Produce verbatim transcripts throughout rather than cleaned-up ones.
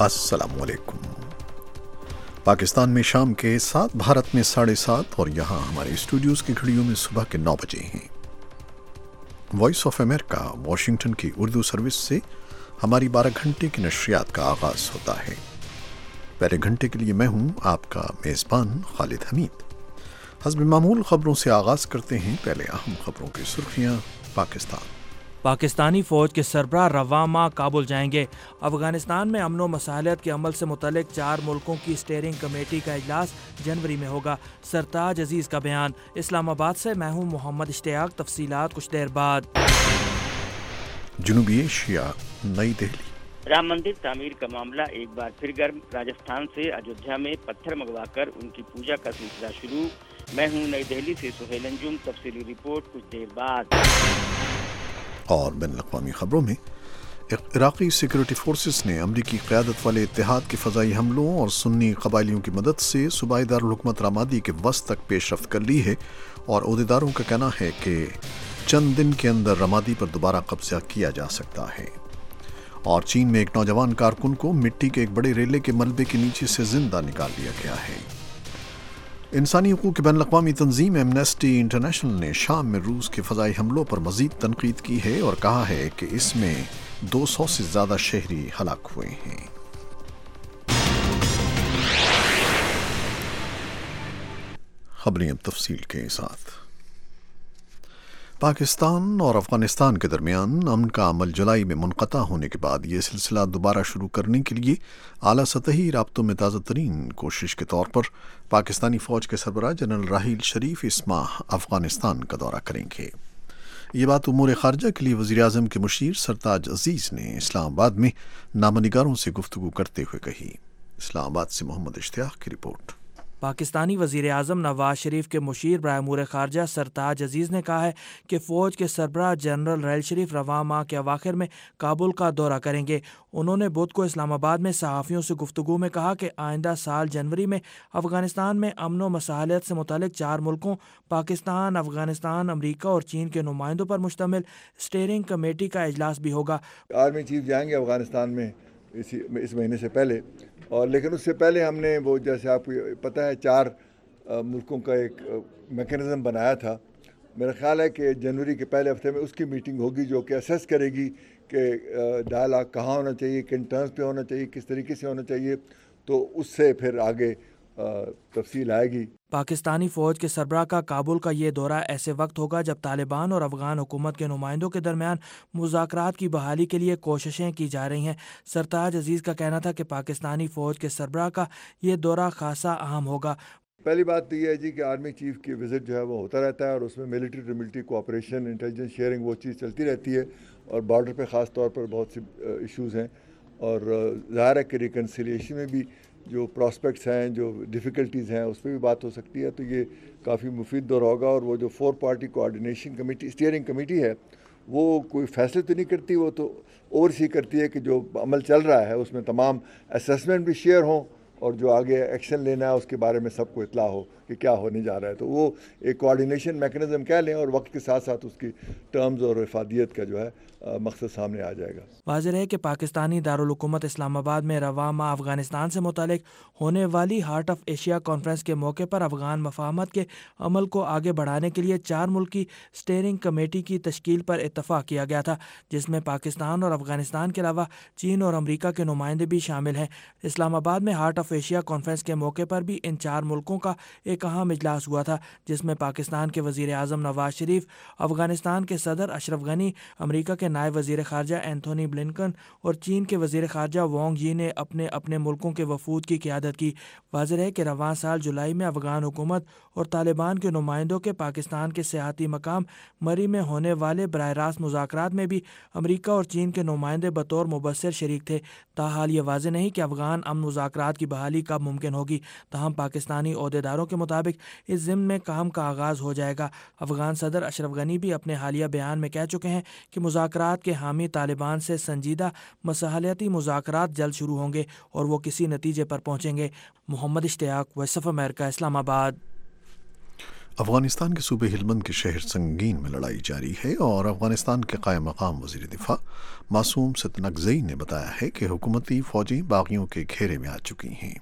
السلام علیکم۔ پاکستان میں شام کے سات، بھارت میں ساڑھے سات اور یہاں ہمارے اسٹوڈیوز کی گھڑیوں میں صبح کے نو بجے ہیں۔ وائس آف امریکہ واشنگٹن کی اردو سروس سے ہماری بارہ گھنٹے کی نشریات کا آغاز ہوتا ہے۔ پہلے گھنٹے کے لیے میں ہوں آپ کا میزبان خالد حمید۔ حسب معمول خبروں سے آغاز کرتے ہیں۔ پہلے اہم خبروں کی سرخیاں۔ پاکستان پاکستانی فوج کے سربراہ رواں ماہ کابل جائیں گے۔ افغانستان میں امن و مصالحت کے عمل سے متعلق چار ملکوں کی اسٹیئرنگ کمیٹی کا اجلاس جنوری میں ہوگا۔ سرتاج عزیز کا بیان۔ اسلام آباد سے میں ہوں محمد اشتیاق۔ تفصیلات کچھ دیر بعد۔ جنوبی ایشیا، نئی دہلی۔ رام مندر تعمیر کا معاملہ ایک بار پھر گرم۔ راجستھان سے ایودھیا میں پتھر منگوا کر ان کی پوجا کا سلسلہ شروع۔ میں ہوں نئی دہلی سے سہیل انجم۔ تفصیلی رپورٹ کچھ دیر بعد۔ اور بین الاقوامی خبروں میں عراقی سیکورٹی فورسز نے امریکی قیادت والے اتحاد کے فضائی حملوں اور سنی قبائلیوں کی مدد سے صوبائی دارالحکومت رامادی کے وسط تک پیش رفت کر لی ہے، اور عہدیداروں کا کہنا ہے کہ چند دن کے اندر رامادی پر دوبارہ قبضہ کیا جا سکتا ہے۔ اور چین میں ایک نوجوان کارکن کو مٹی کے ایک بڑے ریلے کے ملبے کے نیچے سے زندہ نکال لیا گیا ہے۔ انسانی حقوق کی بین الاقوامی تنظیم ایمنسٹی انٹرنیشنل نے شام میں روس کے فضائی حملوں پر مزید تنقید کی ہے اور کہا ہے کہ اس میں دو سو سے زیادہ شہری ہلاک ہوئے ہیں۔ خبریں اب تفصیل کے ساتھ۔ پاکستان اور افغانستان کے درمیان امن کا عمل جولائی میں منقطع ہونے کے بعد یہ سلسلہ دوبارہ شروع کرنے کے لیے اعلیٰ سطحی رابطوں میں تازہ ترین کوشش کے طور پر پاکستانی فوج کے سربراہ جنرل راحیل شریف اس ماہ افغانستان کا دورہ کریں گے۔ یہ بات امور خارجہ کے لیے وزیر اعظم کے مشیر سرتاج عزیز نے اسلام آباد میں نامہ نگاروں سے گفتگو کرتے ہوئے کہی۔ اسلام آباد سے محمد اشتیاق کی رپورٹ۔ پاکستانی وزیر اعظم نواز شریف کے مشیر برائے امور خارجہ سرتاج عزیز نے کہا ہے کہ فوج کے سربراہ جنرل راحیل شریف رواں ماہ کے اواخر میں کابل کا دورہ کریں گے۔ انہوں نے بدھ کو اسلام آباد میں صحافیوں سے گفتگو میں کہا کہ آئندہ سال جنوری میں افغانستان میں امن و مصالحت سے متعلق چار ملکوں پاکستان، افغانستان، امریکہ اور چین کے نمائندوں پر مشتمل اسٹیئرنگ کمیٹی کا اجلاس بھی ہوگا۔ آرمی چیف جائیں گے افغانستان میں اسی اس مہینے سے پہلے، اور لیکن اس سے پہلے ہم نے وہ جیسے آپ کو پتہ ہے چار ملکوں کا ایک میکینزم بنایا تھا۔ میرا خیال ہے کہ جنوری کے پہلے ہفتے میں اس کی میٹنگ ہوگی جو کہ اسیس کرے گی کہ ڈائلاگ کہاں ہونا چاہیے، کن ٹرمز پہ ہونا چاہیے، کس طریقے سے ہونا چاہیے، تو اس سے پھر آگے تفصیل آئے گی۔ پاکستانی فوج کے سربراہ کا کابل کا یہ دورہ ایسے وقت ہوگا جب طالبان اور افغان حکومت کے نمائندوں کے درمیان مذاکرات کی بحالی کے لیے کوششیں کی جا رہی ہیں۔ سرتاج عزیز کا کہنا تھا کہ پاکستانی فوج کے سربراہ کا یہ دورہ خاصا اہم ہوگا۔ پہلی بات تو یہ ہے جی کہ آرمی چیف کی وزٹ جو ہے وہ ہوتا رہتا ہے، اور اس میں military to military cooperation, intelligence sharing, وہ چیز چلتی رہتی ہے، اور بارڈر پہ خاص طور پر بہت سی ایشوز ہیں، اور ظاہر ہے کہ ریکنسیلیشن میں بھی جو پراسپیکٹس ہیں، جو ڈیفیکلٹیز ہیں، اس پہ بھی بات ہو سکتی ہے۔ تو یہ کافی مفید دور ہوگا، اور وہ جو four party coordination committee steering committee ہے وہ کوئی فیصلے تو نہیں کرتی، وہ تو اوور سی کرتی ہے کہ جو عمل چل رہا ہے اس میں تمام اسیسمنٹ بھی شیئر ہوں، اور جو آگے ایکشن لینا ہے اس کے بارے میں سب کو اطلاع ہو کہ کیا ہونے جا رہا ہے۔ تو وہ ایک کوآرڈینیشن میکنزم کہہ لیں، اور وقت کے ساتھ ساتھ اس کی ٹرمز اور افادیت کا جو ہے مقصد سامنے آ جائے گا۔ واضح ہے کہ پاکستانی دارالحکومت اسلام آباد میں رواں ماہ افغانستان سے متعلق ہونے والی ہارٹ آف ایشیا کانفرنس کے موقع پر افغان مفاہمت کے عمل کو آگے بڑھانے کے لیے چار ملکی اسٹیئرنگ کمیٹی کی تشکیل پر اتفاق کیا گیا تھا، جس میں پاکستان اور افغانستان کے علاوہ چین اور امریکہ کے نمائندے بھی شامل ہیں۔ اسلام آباد میں ہارٹ آف ایشیا کانفرنس کے موقع پر بھی ان چار ملکوں کا ایک اہم اجلاس ہوا تھا، جس میں پاکستان کے وزیر اعظم نواز شریف، افغانستان کے صدر اشرف غنی، امریکہ کے نائب وزیر خارجہ اینتھونی بلنکن اور چین کے وزیر خارجہ وانگ یی نے اپنے اپنے ملکوں کے وفود کی قیادت کی۔ واضح ہے کہ رواں سال جولائی میں افغان حکومت اور طالبان کے نمائندوں کے پاکستان کے سیاحتی مقام مری میں ہونے والے براہ راست مذاکرات میں بھی امریکہ اور چین کے نمائندے بطور مبصر شریک تھے۔ تاحال یہ واضح نہیں کہ افغان امن مذاکرات کی بحالی کب ممکن ہوگی، تاہم پاکستانی عہدیداروں کے مطابق اس ضمن میں کام کا آغاز ہو جائے گا۔ افغان صدر اشرف غنی بھی اپنے حالیہ بیان میں کہہ چکے ہیں کہ مذاکرات کے حامی طالبان سے سنجیدہ مصالحتی مذاکرات جلد شروع ہوں گے اور وہ کسی نتیجے پر پہنچیں گے۔ محمد اشتیاق، وائس آف امریکہ، اسلام آباد۔ افغانستان کے صوبے ہلمند کے شہر سنگین میں لڑائی جاری ہے اور افغانستان کے قائم مقام وزیر دفاع معصوم ستنگزئی نے بتایا ہے کہ حکومتی فوجیں باغیوں کے گھیرے میں آ چکی ہیں۔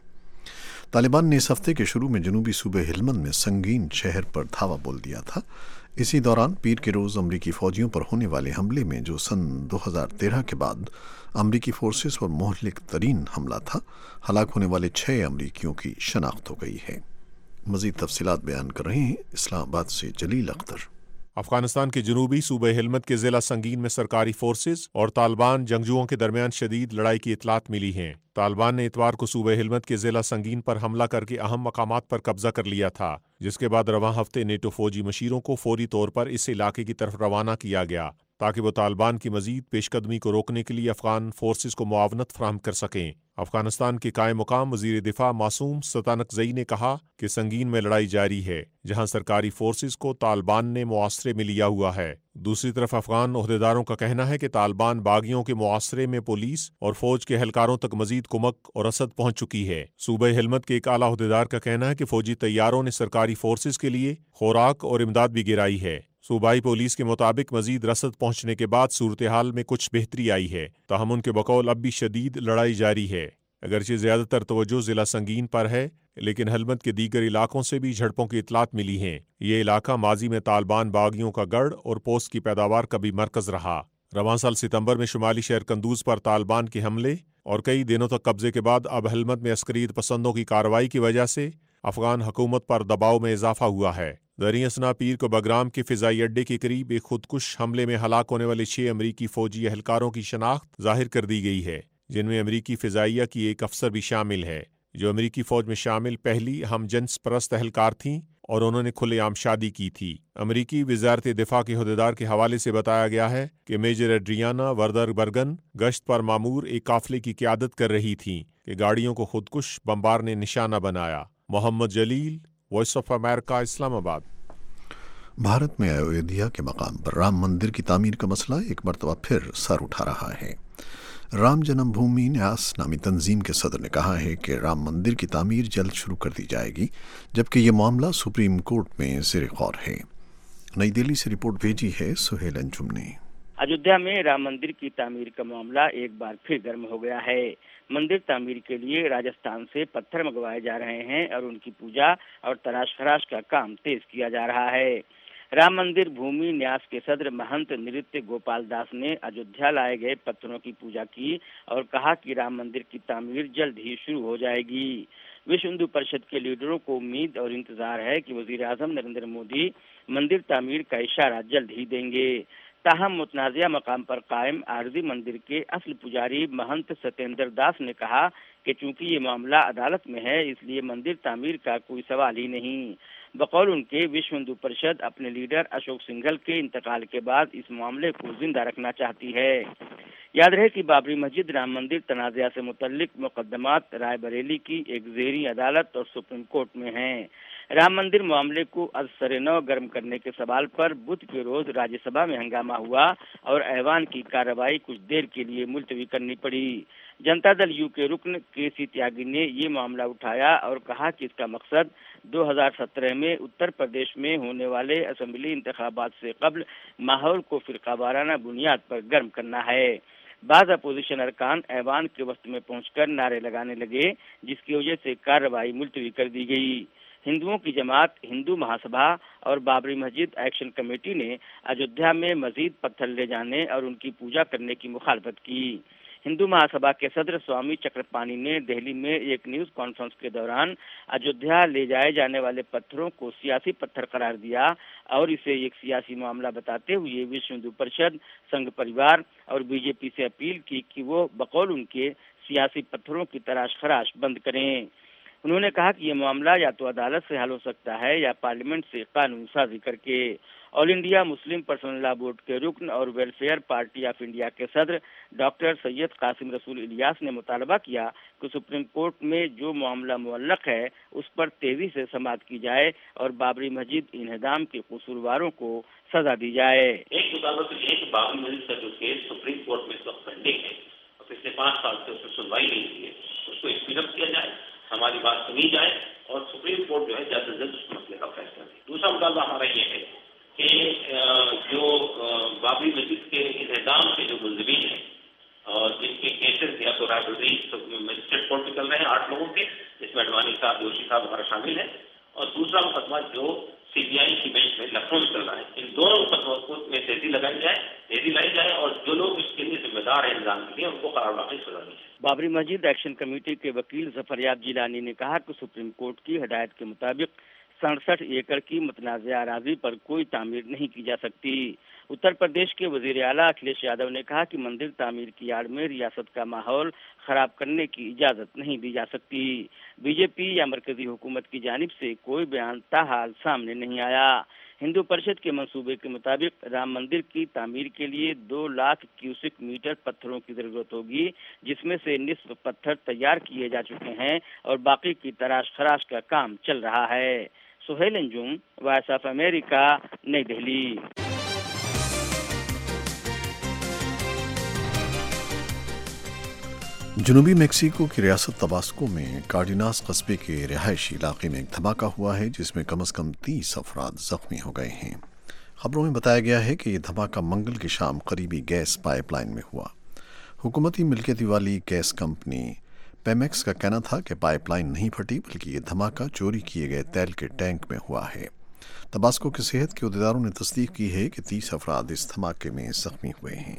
طالبان نے اس ہفتے کے شروع میں جنوبی صوبے ہلمند میں سنگین شہر پر دھاوا بول دیا تھا۔ اسی دوران پیر کے روز امریکی فوجیوں پر ہونے والے حملے میں جو سن دو ہزار تیرہ کے بعد امریکی فورسز پر مہلک ترین حملہ تھا، ہلاک ہونے والے چھ امریکیوں کی شناخت ہو گئی ہے۔ مزید تفصیلات بیان کر رہے ہیں اسلام آباد سے جلیل اختر۔ افغانستان کے جنوبی صوبے ہلمند کے ضلع سنگین میں سرکاری فورسز اور طالبان جنگجوؤں کے درمیان شدید لڑائی کی اطلاعات ملی ہیں۔ طالبان نے اتوار کو صوبے ہلمند کے ضلع سنگین پر حملہ کر کے اہم مقامات پر قبضہ کر لیا تھا، جس کے بعد رواں ہفتے نیٹو فوجی مشیروں کو فوری طور پر اس علاقے کی طرف روانہ کیا گیا تاکہ وہ طالبان کی مزید پیش قدمی کو روکنے کے لیے افغان فورسز کو معاونت فراہم کر سکیں۔ افغانستان کے قائم مقام وزیر دفاع معصوم ستنگزئی نے کہا کہ سنگین میں لڑائی جاری ہے، جہاں سرکاری فورسز کو طالبان نے معاصرے میں لیا ہوا ہے۔ دوسری طرف افغان عہدیداروں کا کہنا ہے کہ طالبان باغیوں کے معاصرے میں پولیس اور فوج کے اہلکاروں تک مزید کمک اور رسد پہنچ چکی ہے۔ صوبہ ہلمند کے ایک اعلیٰ عہدیدار کا کہنا ہے کہ فوجی طیاروں نے سرکاری فورسز کے لیے خوراک اور امداد بھی گرائی ہے۔ صوبائی پولیس کے مطابق مزید رسد پہنچنے کے بعد صورتحال میں کچھ بہتری آئی ہے، تاہم ان کے بقول اب بھی شدید لڑائی جاری ہے۔ اگرچہ زیادہ تر توجہ ضلع سنگین پر ہے، لیکن ہلمند کے دیگر علاقوں سے بھی جھڑپوں کی اطلاعات ملی ہیں۔ یہ علاقہ ماضی میں طالبان باغیوں کا گڑھ اور پوست کی پیداوار کا بھی مرکز رہا۔ رواں سال ستمبر میں شمالی شہر قندوز پر طالبان کے حملے اور کئی دنوں تک قبضے کے بعد اب ہلمند میں عسکریت پسندوں کی کارروائی کی وجہ سے افغان حکومت پر دباؤ میں اضافہ ہوا ہے۔ زرعی اسنا پیر کو بگرام کے فضائی اڈے کے قریب ایک خودکش حملے میں ہلاک ہونے والے چھ امریکی فوجی اہلکاروں کی شناخت ظاہر کر دی گئی ہے، جن میں امریکی فضائیہ کی ایک افسر بھی شامل ہے، جو امریکی فوج میں شامل پہلی ہم جنس پرست اہلکار تھیں اور انہوں نے کھلے عام شادی کی تھی۔ امریکی وزارت دفاع کے عہدیدار کے حوالے سے بتایا گیا ہے کہ میجر ایڈریانا وردر برگن گشت پر مامور ایک قافلے کی قیادت کر رہی تھیں کہ گاڑیوں کو خودکش بمبار نے نشانہ بنایا۔ محمد جلیل، وائس آف امریکہ، اسلام آباد۔ بھارت میں ایودھیا کے مقام پر رام مندر کی تعمیر کا مسئلہ ایک مرتبہ پھر سر اٹھا رہا ہے۔ رام جنم بھومی نیاس نامی تنظیم کے صدر نے کہا ہے کہ رام مندر کی تعمیر جلد شروع کر دی جائے گی، جبکہ یہ معاملہ سپریم کورٹ میں زیر غور ہے۔ نئی دہلی سے رپورٹ بھیجی ہے سہیل انجم نے۔ اجودھیا میں رام مندر کی تعمیر کا معاملہ ایک بار پھر گرم ہو گیا ہے۔ مندر تعمیر کے لیے راجستھان سے پتھر منگوائے جا رہے ہیں اور ان کی پوجا اور تراش خراش کا کام تیز کیا جا رہا ہے۔ رام مندر بھومی نیاس کے صدر مہنت نرتیہ گوپال داس نے اجودھیا لائے گئے پتھروں کی پوجا کی اور کہا کہ رام مندر کی تعمیر جلد ہی شروع ہو جائے گی۔ وشو ہندو پریشد کے لیڈروں کو امید اور انتظار ہے کہ وزیر اعظم نریندر مودی مندر تعمیر کا اشارہ جلد ہی دیں گے۔ تاہم متنازعہ مقام پر قائم عارضی مندر کے اصل پجاری مہنت ستیندر داس نے کہا کہ چونکہ یہ معاملہ عدالت میں ہے، اس لیے مندر تعمیر کا کوئی سوال ہی نہیں۔ بقول ان کے وشو ہندو پریشد اپنے لیڈر اشوک سنگھل کے انتقال کے بعد اس معاملے کو زندہ رکھنا چاہتی ہے۔ یاد رہے کہ بابری مسجد رام مندر تنازعہ سے متعلق مقدمات رائے بریلی کی ایک زیریں عدالت اور سپریم کورٹ میں ہیں۔ رام مندر معاملے کو از سر نو گرم کرنے کے سوال پر بدھ کے روز راجیہ سبھا میں ہنگامہ ہوا اور ایوان کی کارروائی کچھ دیر کے لیے ملتوی کرنی پڑی۔ جنتا دل یو کے رکن کے سی تیاگی نے یہ معاملہ اٹھایا اور کہا کہ اس کا مقصد دو ہزار سترہ میں اتر پردیش میں ہونے والے اسمبلی انتخابات سے قبل ماحول کو فرقہ وارانہ بنیاد پر گرم کرنا ہے۔ بعض اپوزیشن ارکان ایوان کے وسط میں پہنچ کر نعرے لگانے لگے، جس کی وجہ سے کارروائی ملتوی کر دی گئی۔ ہندوؤں کی جماعت ہندو مہاسبھا اور بابری مسجد ایکشن کمیٹی نے اجودھیا میں مزید پتھر لے جانے اور ان کی پوجا کرنے کی مخالفت کی۔ ہندو مہاسبھا کے صدر سوامی چکرپانی نے دہلی میں ایک نیوز کانفرنس کے دوران اجودھیا لے جائے جانے والے پتھروں کو سیاسی پتھر قرار دیا اور اسے ایک سیاسی معاملہ بتاتے ہوئے وشو ہندو پریشد، سنگھ پریوار اور بی جے پی سے اپیل کی کہ وہ بقول ان کے سیاسی پتھروں کی تراش خراش بند کریں۔ انہوں نے کہا کہ یہ معاملہ یا تو عدالت سے حل ہو سکتا ہے یا پارلیمنٹ سے قانون سازی کر کے۔ All India Muslim personal law board کے رکن اور ویلفیئر پارٹی آف انڈیا کے صدر ڈاکٹر سید قاسم رسول الیاس نے مطالبہ کیا کہ سپریم کورٹ میں جو معاملہ معلق ہے اس پر تیزی سے سماعت کی جائے اور بابری مسجد انہدام کے قصورواروں کو سزا دی جائے۔ ایک مطالبہ تو یہ کہ بابری مسجد کا جو کیس سپریم کورٹ میں اس وقت پینڈنگ ہے اور پچھلے پانچ سال سے اس میں سنوائی نہیں ہوئی ہے، اس کو اسپیڈ اپ کیا جائے، ہماری بات سنی جائے اور سپریم کورٹ جو ہے جلد از جلد اس مسئلے کا فیصلہ دے۔ دوسرا مطالبہ مجسٹریٹ کورٹ میں چل رہے ہیں آٹھ لوگوں کے، جس میں اڈوانی صاحب، جوشی صاحب وغیرہ شامل ہیں، اور دوسرا مقدمہ جو سی بی آئی کی بینچ میں لکھنؤ میں چل رہا ہے. ان دونوں مقدموں کو میں تیزی لگائی جائے تیزی لائی جائے اور جو لوگ اس کے لیے ذمہ دار ہیں انتظام کے لیے ان کو قرار واقعی سزا دی جائے. بابری مسجد ایکشن کمیٹی کے وکیل ظفریاب جیلانی نے کہا کہ سپریم کورٹ کی ہدایت کے مطابق سڑسٹھ ایکڑ کی متنازع اراضی پر کوئی تعمیر نہیں کی جا سکتی. اتر پردیش کے وزیر اعلیٰ اکھلیش یادو نے کہا کہ مندر تعمیر کی آڑ میں ریاست کا ماحول خراب کرنے کی اجازت نہیں دی جا سکتی. بی جے پی یا مرکزی حکومت کی جانب سے کوئی بیان تاحال سامنے نہیں آیا. ہندو پریشد کے منصوبے کے مطابق رام مندر کی تعمیر کے لیے دو لاکھ کیوسک میٹر پتھروں کی ضرورت ہوگی، جس میں سے نصف پتھر تیار کیے جا چکے ہیں اور باقی کی تراش خراش کا کام چل رہا ہے. Suhail Anjum, voice of America, نئی دہلی. جنوبی میکسیکو کی ریاست تباسکو میں کارڈیناس قصبے کے رہائشی علاقے میں ایک دھماکہ ہوا ہے جس میں کم از کم تیس افراد زخمی ہو گئے ہیں. خبروں میں بتایا گیا ہے کہ یہ دھماکہ منگل کی شام قریبی گیس پائپ لائن میں ہوا. حکومتی ملکیت والی گیس کمپنی پیمیکس کا کہنا تھا کہ پائپ لائن نہیں پھٹی بلکہ یہ دھماکہ چوری کیے گئے تیل کے ٹینک میں ہوا ہے. تباسکو کے صحت کے عہدیداروں نے تصدیق کی ہے کہ تیس افراد اس دھماکے میں زخمی ہوئے ہیں.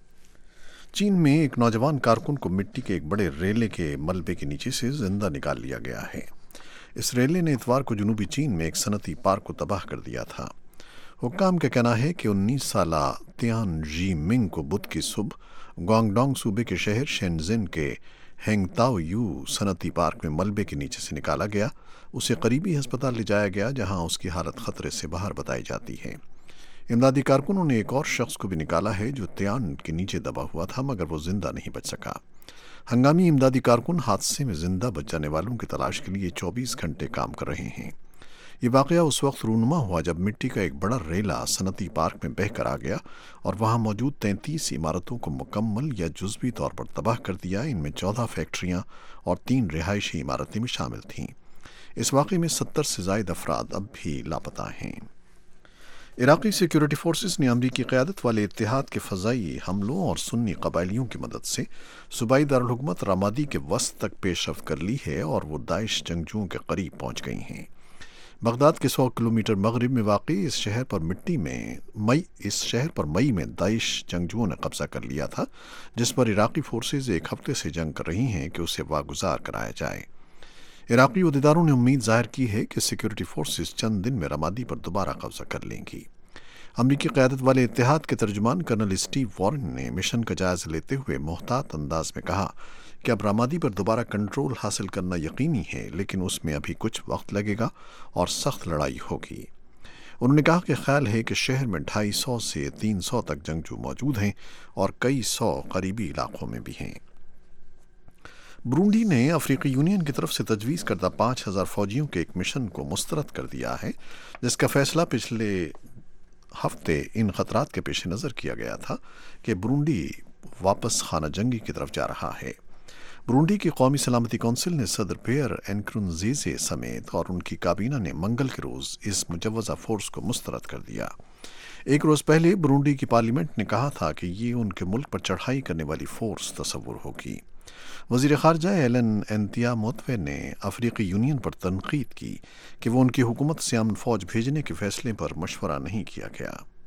چین میں ایک نوجوان کارکن کو مٹی کے ایک بڑے ریلے کے ملبے کے نیچے سے زندہ نکال لیا گیا ہے. اس ریلے نے اتوار کو جنوبی چین میں ایک صنعتی پارک کو تباہ کر دیا تھا. حکام کا کہنا ہے کہ انیس سالہ تیان جی منگ کو بدھ کی صبح گوانگڈونگ صوبے کے شہر شینزن کے ہینگ تاؤ یو صنعتی پارک میں ملبے کے نیچے سے نکالا گیا. اسے قریبی ہسپتال لے جایا گیا جہاں اس کی حالت خطرے سے باہر بتائی جاتی ہے. امدادی کارکنوں نے ایک اور شخص کو بھی نکالا ہے جو تیان کے نیچے دبا ہوا تھا مگر وہ زندہ نہیں بچ سکا. ہنگامی امدادی کارکن حادثے میں زندہ بچ جانے والوں کی تلاش کے لیے چوبیس گھنٹے کام کر رہے ہیں. یہ واقعہ اس وقت رونما ہوا جب مٹی کا ایک بڑا ریلا صنعتی پارک میں بہہ کر آ گیا اور وہاں موجود تینتیس عمارتوں کو مکمل یا جزوی طور پر تباہ کر دیا. ان میں چودہ فیکٹریاں اور تین رہائشی عمارتیں بھی شامل تھیں. اس واقعے میں ستر سے زائد افراد اب بھی لاپتہ ہیں. عراقی سیکیورٹی فورسز نے امریکی قیادت والے اتحاد کے فضائی حملوں اور سنی قبائلیوں کی مدد سے صوبائی دارالحکومت رامادی کے وسط تک پیش رفت کر لی ہے اور وہ داعش جنگجوؤں کے قریب پہنچ گئی ہیں. بغداد کے سو کلومیٹر مغرب میں واقع اس شہر پر مٹی میں مئی اس شہر پر مئی میں داعش جنگجوؤں نے قبضہ کر لیا تھا، جس پر عراقی فورسز ایک ہفتے سے جنگ کر رہی ہیں کہ اسے واگزار کرایا جائے. عراقی عہدیداروں نے امید ظاہر کی ہے کہ سیکیورٹی فورسز چند دن میں رمادی پر دوبارہ قبضہ کر لیں گی. امریکی قیادت والے اتحاد کے ترجمان کرنل اسٹیو وارن نے مشن کا جائزہ لیتے ہوئے محتاط انداز میں کہا کہ اب رمادی پر دوبارہ کنٹرول حاصل کرنا یقینی ہے، لیکن اس میں ابھی کچھ وقت لگے گا اور سخت لڑائی ہوگی. انہوں نے کہا کہ خیال ہے کہ شہر میں ڈھائی سو سے تین سو تک جنگجو موجود ہیں اور کئی سو قریبی علاقوں میں بھی ہیں. برونڈی نے افریقی یونین کی طرف سے تجویز کردہ پانچ ہزار فوجیوں کے ایک مشن کو مسترد کر دیا ہے، جس کا فیصلہ پچھلے ہفتے ان خطرات کے پیش نظر کیا گیا تھا کہ برونڈی واپس خانہ جنگی کی طرف جا رہا ہے. برونڈی کی قومی سلامتی کونسل نے صدر پیئر اینکرونزیزے سمیت اور ان کی کابینہ نے منگل کے روز اس مجوزہ فورس کو مسترد کر دیا. ایک روز پہلے برونڈی کی پارلیمنٹ نے کہا تھا کہ یہ ان کے ملک پر چڑھائی کرنے والی فورس تصور ہوگی. وزیر خارجہ ایلن اینتیا موتوے نے افریقی یونین پر تنقید کی کہ وہ ان کی حکومت سے امن فوج بھیجنے کے فیصلے پر مشورہ نہیں کیا گیا.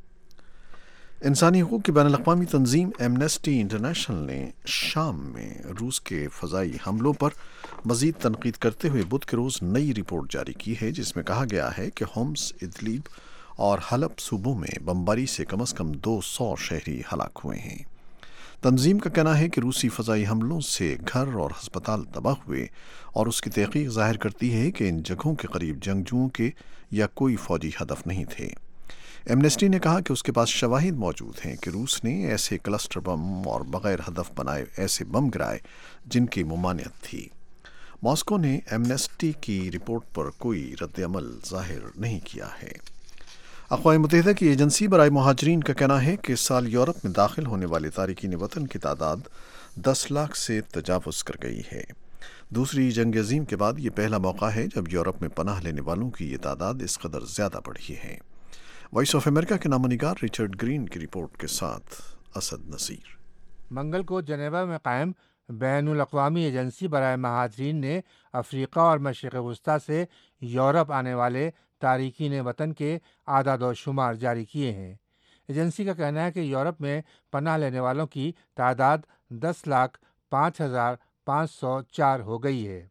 انسانی حقوق کی بین الاقوامی تنظیم ایمنسٹی انٹرنیشنل نے شام میں روس کے فضائی حملوں پر مزید تنقید کرتے ہوئے بدھ کے روز نئی رپورٹ جاری کی ہے، جس میں کہا گیا ہے کہ ہومس، ادلیب اور حلب صوبوں میں بمباری سے کم از کم دو سو شہری ہلاک ہوئے ہیں. تنظیم کا کہنا ہے کہ روسی فضائی حملوں سے گھر اور ہسپتال تباہ ہوئے اور اس کی تحقیق ظاہر کرتی ہے کہ ان جگہوں کے قریب جنگجوؤں کے یا کوئی فوجی ہدف نہیں تھے. ایمنسٹی نے کہا کہ اس کے پاس شواہد موجود ہیں کہ روس نے ایسے کلسٹر بم اور بغیر ہدف بنائے ایسے بم گرائے جن کی ممانعت تھی. ماسکو نے ایمنسٹی کی رپورٹ پر کوئی رد عمل ظاہر نہیں کیا ہے. اقوام متحدہ کی ایجنسی برائے مہاجرین کا کہنا ہے کہ اس سال یورپ میں داخل ہونے والے تارکین وطن کی تعداد دس لاکھ سے تجاوز کر گئی ہے. دوسری جنگ عظیم کے بعد یہ پہلا موقع ہے جب یورپ میں پناہ لینے والوں کی یہ تعداد اس قدر زیادہ بڑھی ہے. وائس آف امریکہ کے نامہ نگار ریچرڈ گرین کی رپورٹ کے ساتھ اسد نصیر. منگل کو جنیوا میں قائم بین الاقوامی ایجنسی برائے مہاجرین نے افریقہ اور مشرق وسطیٰ سے یورپ آنے والے تارکین وطن کے اعداد و شمار جاری کیے ہیں۔ ایجنسی کا کہنا ہے کہ یورپ میں پناہ لینے والوں کی تعداد دس لاکھ پانچ ہزار پانچ سو چار ہو گئی ہے۔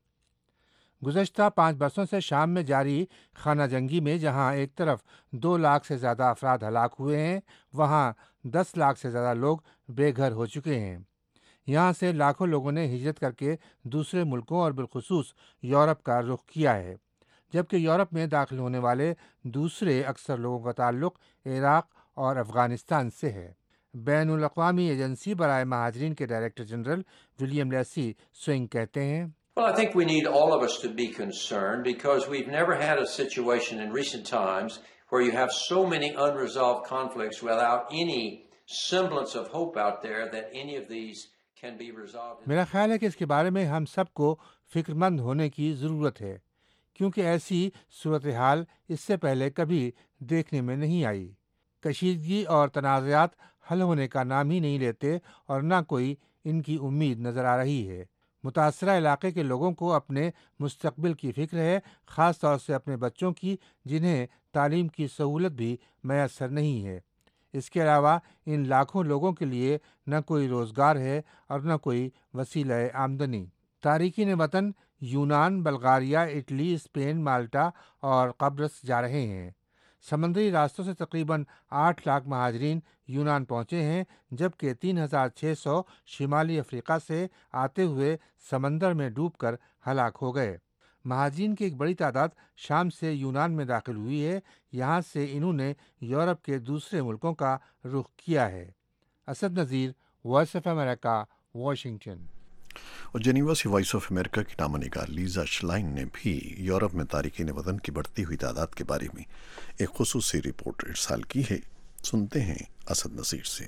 گزشتہ پانچ برسوں سے شام میں جاری خانہ جنگی میں جہاں ایک طرف دو لاکھ سے زیادہ افراد ہلاک ہوئے ہیں، وہاں دس لاکھ سے زیادہ لوگ بے گھر ہو چکے ہیں۔ یہاں سے لاکھوں لوگوں نے ہجرت کر کے دوسرے ملکوں اور بالخصوص یورپ کا رخ کیا ہے، جبکہ یورپ میں داخل ہونے والے دوسرے اکثر لوگوں کا تعلق عراق اور افغانستان سے ہے۔ بین الاقوامی ایجنسی برائے مہاجرین کے director general William Lacy Swing کہتے ہیں، Well, I think we need all of us to be concerned because we've never had a situation in recent times where you have so many unresolved conflicts without any semblance of hope out there that any of these can be resolved. میرا خیال ہے کہ اس کے بارے میں ہم سب کو فکر مند ہونے کی ضرورت ہے، کیونکہ ایسی صورتحال اس سے پہلے کبھی دیکھنے میں نہیں آئی۔ کشیدگی اور تنازعات حل ہونے کا نام ہی نہیں لیتے اور نہ کوئی ان کی امید نظر آ رہی ہے۔ متاثرہ علاقے کے لوگوں کو اپنے مستقبل کی فکر ہے، خاص طور سے اپنے بچوں کی جنہیں تعلیم کی سہولت بھی میسر نہیں ہے۔ اس کے علاوہ ان لاکھوں لوگوں کے لیے نہ کوئی روزگار ہے اور نہ کوئی وسیلہ آمدنی۔ تارکین وطن یونان، بلغاریہ، اٹلی، اسپین، مالٹا اور قبرص جا رہے ہیں۔ سمندری راستوں سے تقریباً آٹھ لاکھ مہاجرین یونان پہنچے ہیں، جبکہ تین ہزار چھ سو شمالی افریقہ سے آتے ہوئے سمندر میں ڈوب کر ہلاک ہو گئے۔ مہاجرین کی ایک بڑی تعداد شام سے یونان میں داخل ہوئی ہے، یہاں سے انہوں نے یورپ کے دوسرے ملکوں کا رخ کیا ہے۔ Asad Nazir, voice of America, Washington. اور جنیوا سے وائس آف امریکہ کی نامہ نگار لیزا شلائن نے بھی یورپ میں تارکین وطن کی بڑھتی ہوئی تعداد کے بارے میں ایک خصوصی رپورٹ ارسال کی ہے۔ سنتے ہیں اسد نذیر سے۔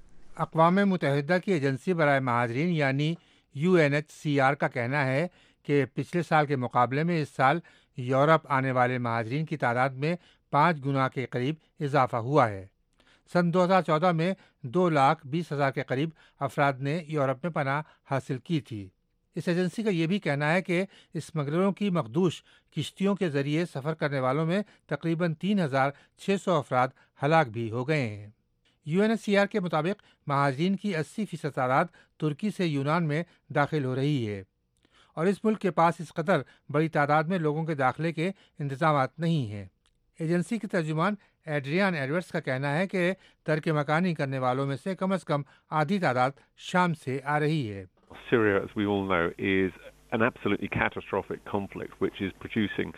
اقوام متحدہ کی ایجنسی برائے مہاجرین یعنی U N H C R کا کہنا ہے کہ پچھلے سال کے مقابلے میں اس سال یورپ آنے والے مہاجرین کی تعداد میں پانچ گنا کے قریب اضافہ ہوا ہے۔ سن دو ہزار چودہ میں دو لاکھ بیس ہزار کے قریب افراد نے یورپ میں پناہ حاصل کی تھی۔ اس ایجنسی کا یہ بھی کہنا ہے کہ اسمگلروں کی مخدوش کشتیوں کے ذریعے سفر کرنے والوں میں تقریباً تین ہزار چھ سو افراد ہلاک بھی ہو گئے ہیں۔ U N H C R کے مطابق مہاجرین کی اسی فیصد تعداد ترکی سے یونان میں داخل ہو رہی ہے، اور اس ملک کے پاس اس قدر بڑی تعداد میں لوگوں کے داخلے کے انتظامات نہیں ہیں۔ ایجنسی کے ترجمان ایڈریان ایڈورڈز کا کہنا ہے کہ ترک مکانی کرنے والوں میں سے کم از کم آدھی تعداد شام سے آ رہی ہے۔ Syria, as we all know, is an absolutely catastrophic conflict which is producing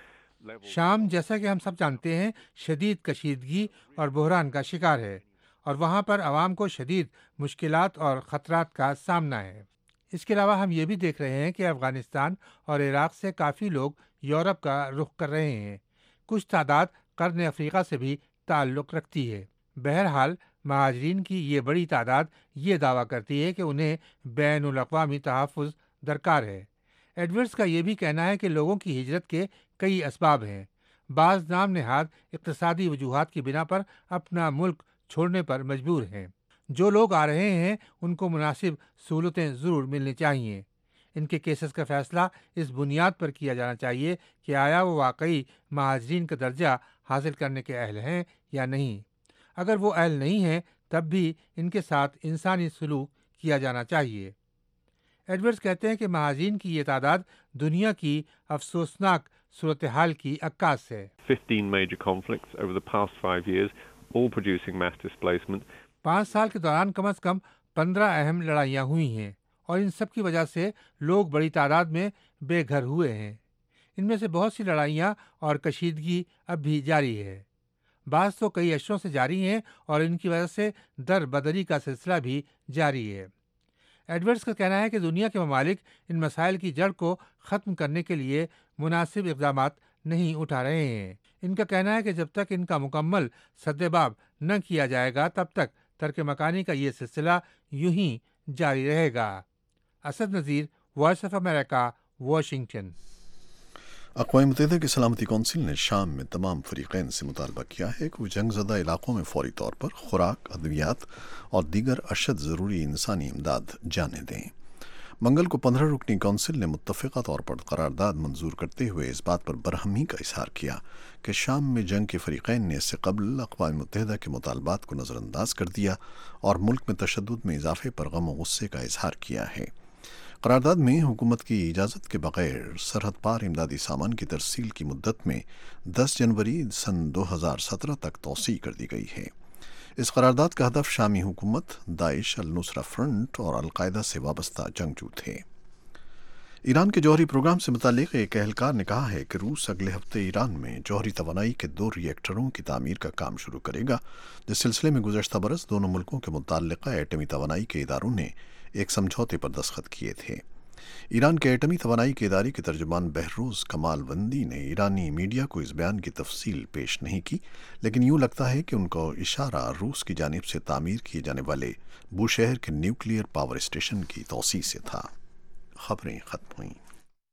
شام جیسا کہ ہم سب جانتے ہیں شدید کشیدگی اور بحران کا شکار ہے، اور وہاں پر عوام کو شدید مشکلات اور خطرات کا سامنا ہے۔ اس کے علاوہ ہم یہ بھی دیکھ رہے ہیں کہ افغانستان اور عراق سے کافی لوگ یورپ کا رخ کر رہے ہیں۔ کچھ تعداد قرن افریقہ سے بھی تعلق رکھتی ہے۔ بہرحال مہاجرین کی یہ بڑی تعداد یہ دعویٰ کرتی ہے کہ انہیں بین الاقوامی تحفظ درکار ہے۔ ایڈورڈز کا یہ بھی کہنا ہے کہ لوگوں کی ہجرت کے کئی اسباب ہیں۔ بعض نام نہاد اقتصادی وجوہات کی بنا پر اپنا ملک چھوڑنے پر مجبور ہیں۔ جو لوگ آ رہے ہیں ان کو مناسب سہولتیں ضرور ملنی چاہیے۔ ان کے کیسز کا فیصلہ اس بنیاد پر کیا جانا چاہیے کہ آیا وہ واقعی مہاجرین کا درجہ حاصل کرنے کے اہل ہیں یا نہیں۔ اگر وہ اہل نہیں ہیں تب بھی ان کے ساتھ انسانی سلوک کیا جانا چاہیے۔ ایڈورڈز کہتے ہیں کہ مہاجرین کی یہ تعداد دنیا کی افسوسناک صورتحال کی عکاس ہے۔ fifteen major conflicts over the past five years, all producing mass displacement. پانچ سال کے دوران کم از کم پندرہ اہم لڑائیاں ہوئی ہیں، اور ان سب کی وجہ سے لوگ بڑی تعداد میں بے گھر ہوئے ہیں۔ ان میں سے بہت سی لڑائیاں اور کشیدگی اب بھی جاری ہے، بعض تو کئی اشروں سے جاری ہیں، اور ان کی وجہ سے در بدری کا سلسلہ بھی جاری ہے۔ ایڈورڈز کا کہنا ہے کہ دنیا کے ممالک ان مسائل کی جڑ کو ختم کرنے کے لیے مناسب اقدامات نہیں اٹھا رہے ہیں۔ ان کا کہنا ہے کہ جب تک ان کا مکمل سدباب نہ کیا جائے گا تب تک ترک مکانی کا یہ سلسلہ یوں ہی جاری رہے گا۔ Asad Nazir, voice of America, Washington. اقوام متحدہ کی سلامتی کونسل نے شام میں تمام فریقین سے مطالبہ کیا ہے کہ وہ جنگ زدہ علاقوں میں فوری طور پر خوراک، ادویات اور دیگر اشد ضروری انسانی امداد جانے دیں۔ منگل کو پندرہ رکنی کونسل نے متفقہ طور پر قرارداد منظور کرتے ہوئے اس بات پر برہمی کا اظہار کیا کہ شام میں جنگ کے فریقین نے اس سے قبل اقوام متحدہ کے مطالبات کو نظر انداز کر دیا اور ملک میں تشدد میں اضافے پر غم و غصے کا اظہار کیا ہے۔ قرارداد میں حکومت کی اجازت کے بغیر سرحد پار امدادی سامان کی ترسیل کی مدت میں دس جنوری سن دو ہزار سترہ تک توسیع کر دی گئی ہے۔ اس قرارداد کا ہدف شامی حکومت، داعش، النصرہ فرنٹ اور القاعدہ سے وابستہ جنگجو تھے۔ ایران کے جوہری پروگرام سے متعلق ایک اہلکار نے کہا ہے کہ روس اگلے ہفتے ایران میں جوہری توانائی کے دو ری ایکٹروں کی تعمیر کا کام شروع کرے گا، جس سلسلے میں گزشتہ برس دونوں ملکوں کے متعلقہ ایٹمی توانائی کے اداروں نے ایک سمجھوتے پر دستخط کیے تھے۔ ایران کے ایٹمی توانائی کے ادارے کے ترجمان بہروز کمال وندی نے ایرانی میڈیا کو اس بیان کی تفصیل پیش نہیں کی، لیکن یوں لگتا ہے کہ ان کا اشارہ روس کی جانب سے تعمیر کیے جانے والے بوشہر کے نیوکلیئر پاور اسٹیشن کی توسیع سے تھا۔ خبریں ختم ہوئیں۔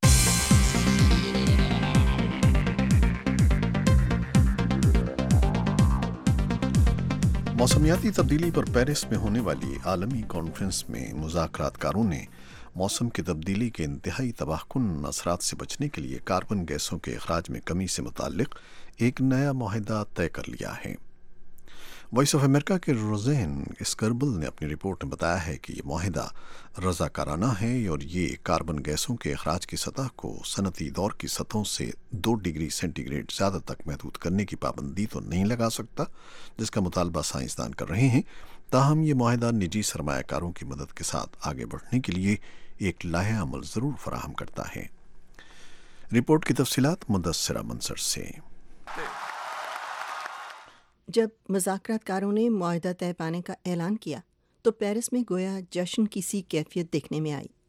موسمیاتی تبدیلی پر پیرس میں ہونے والی عالمی کانفرنس میں مذاکرات کاروں نے موسم کی تبدیلی کے انتہائی تباہ کن اثرات سے بچنے کے لیے کاربن گیسوں کے اخراج میں کمی سے متعلق ایک نیا معاہدہ طے کر لیا ہے۔ وائس آف امریکہ کے روزین اسکربل نے اپنی رپورٹ میں بتایا ہے کہ یہ معاہدہ رضاکارانہ ہے اور یہ کاربن گیسوں کے اخراج کی سطح کو صنعتی دور کی سطحوں سے دو ڈگری سینٹی گریڈ زیادہ تک محدود کرنے کی پابندی تو نہیں لگا سکتا، جس کا مطالبہ سائنسدان کر رہے ہیں، تاہم یہ معاہدہ نجی سرمایہ کاروں کی مدد کے ساتھ آگے بڑھنے کے لیے ایک لائحہ عمل ضرور فراہم کرتا ہے۔ رپورٹ کی تفصیلات مدثرہ منصر سے۔ جب مذاکرات کاروں نے معاہدہ طے پانے کا اعلان کیا تو پیرس میں گویا جشن کی سی کیفیت دیکھنے میں آئی۔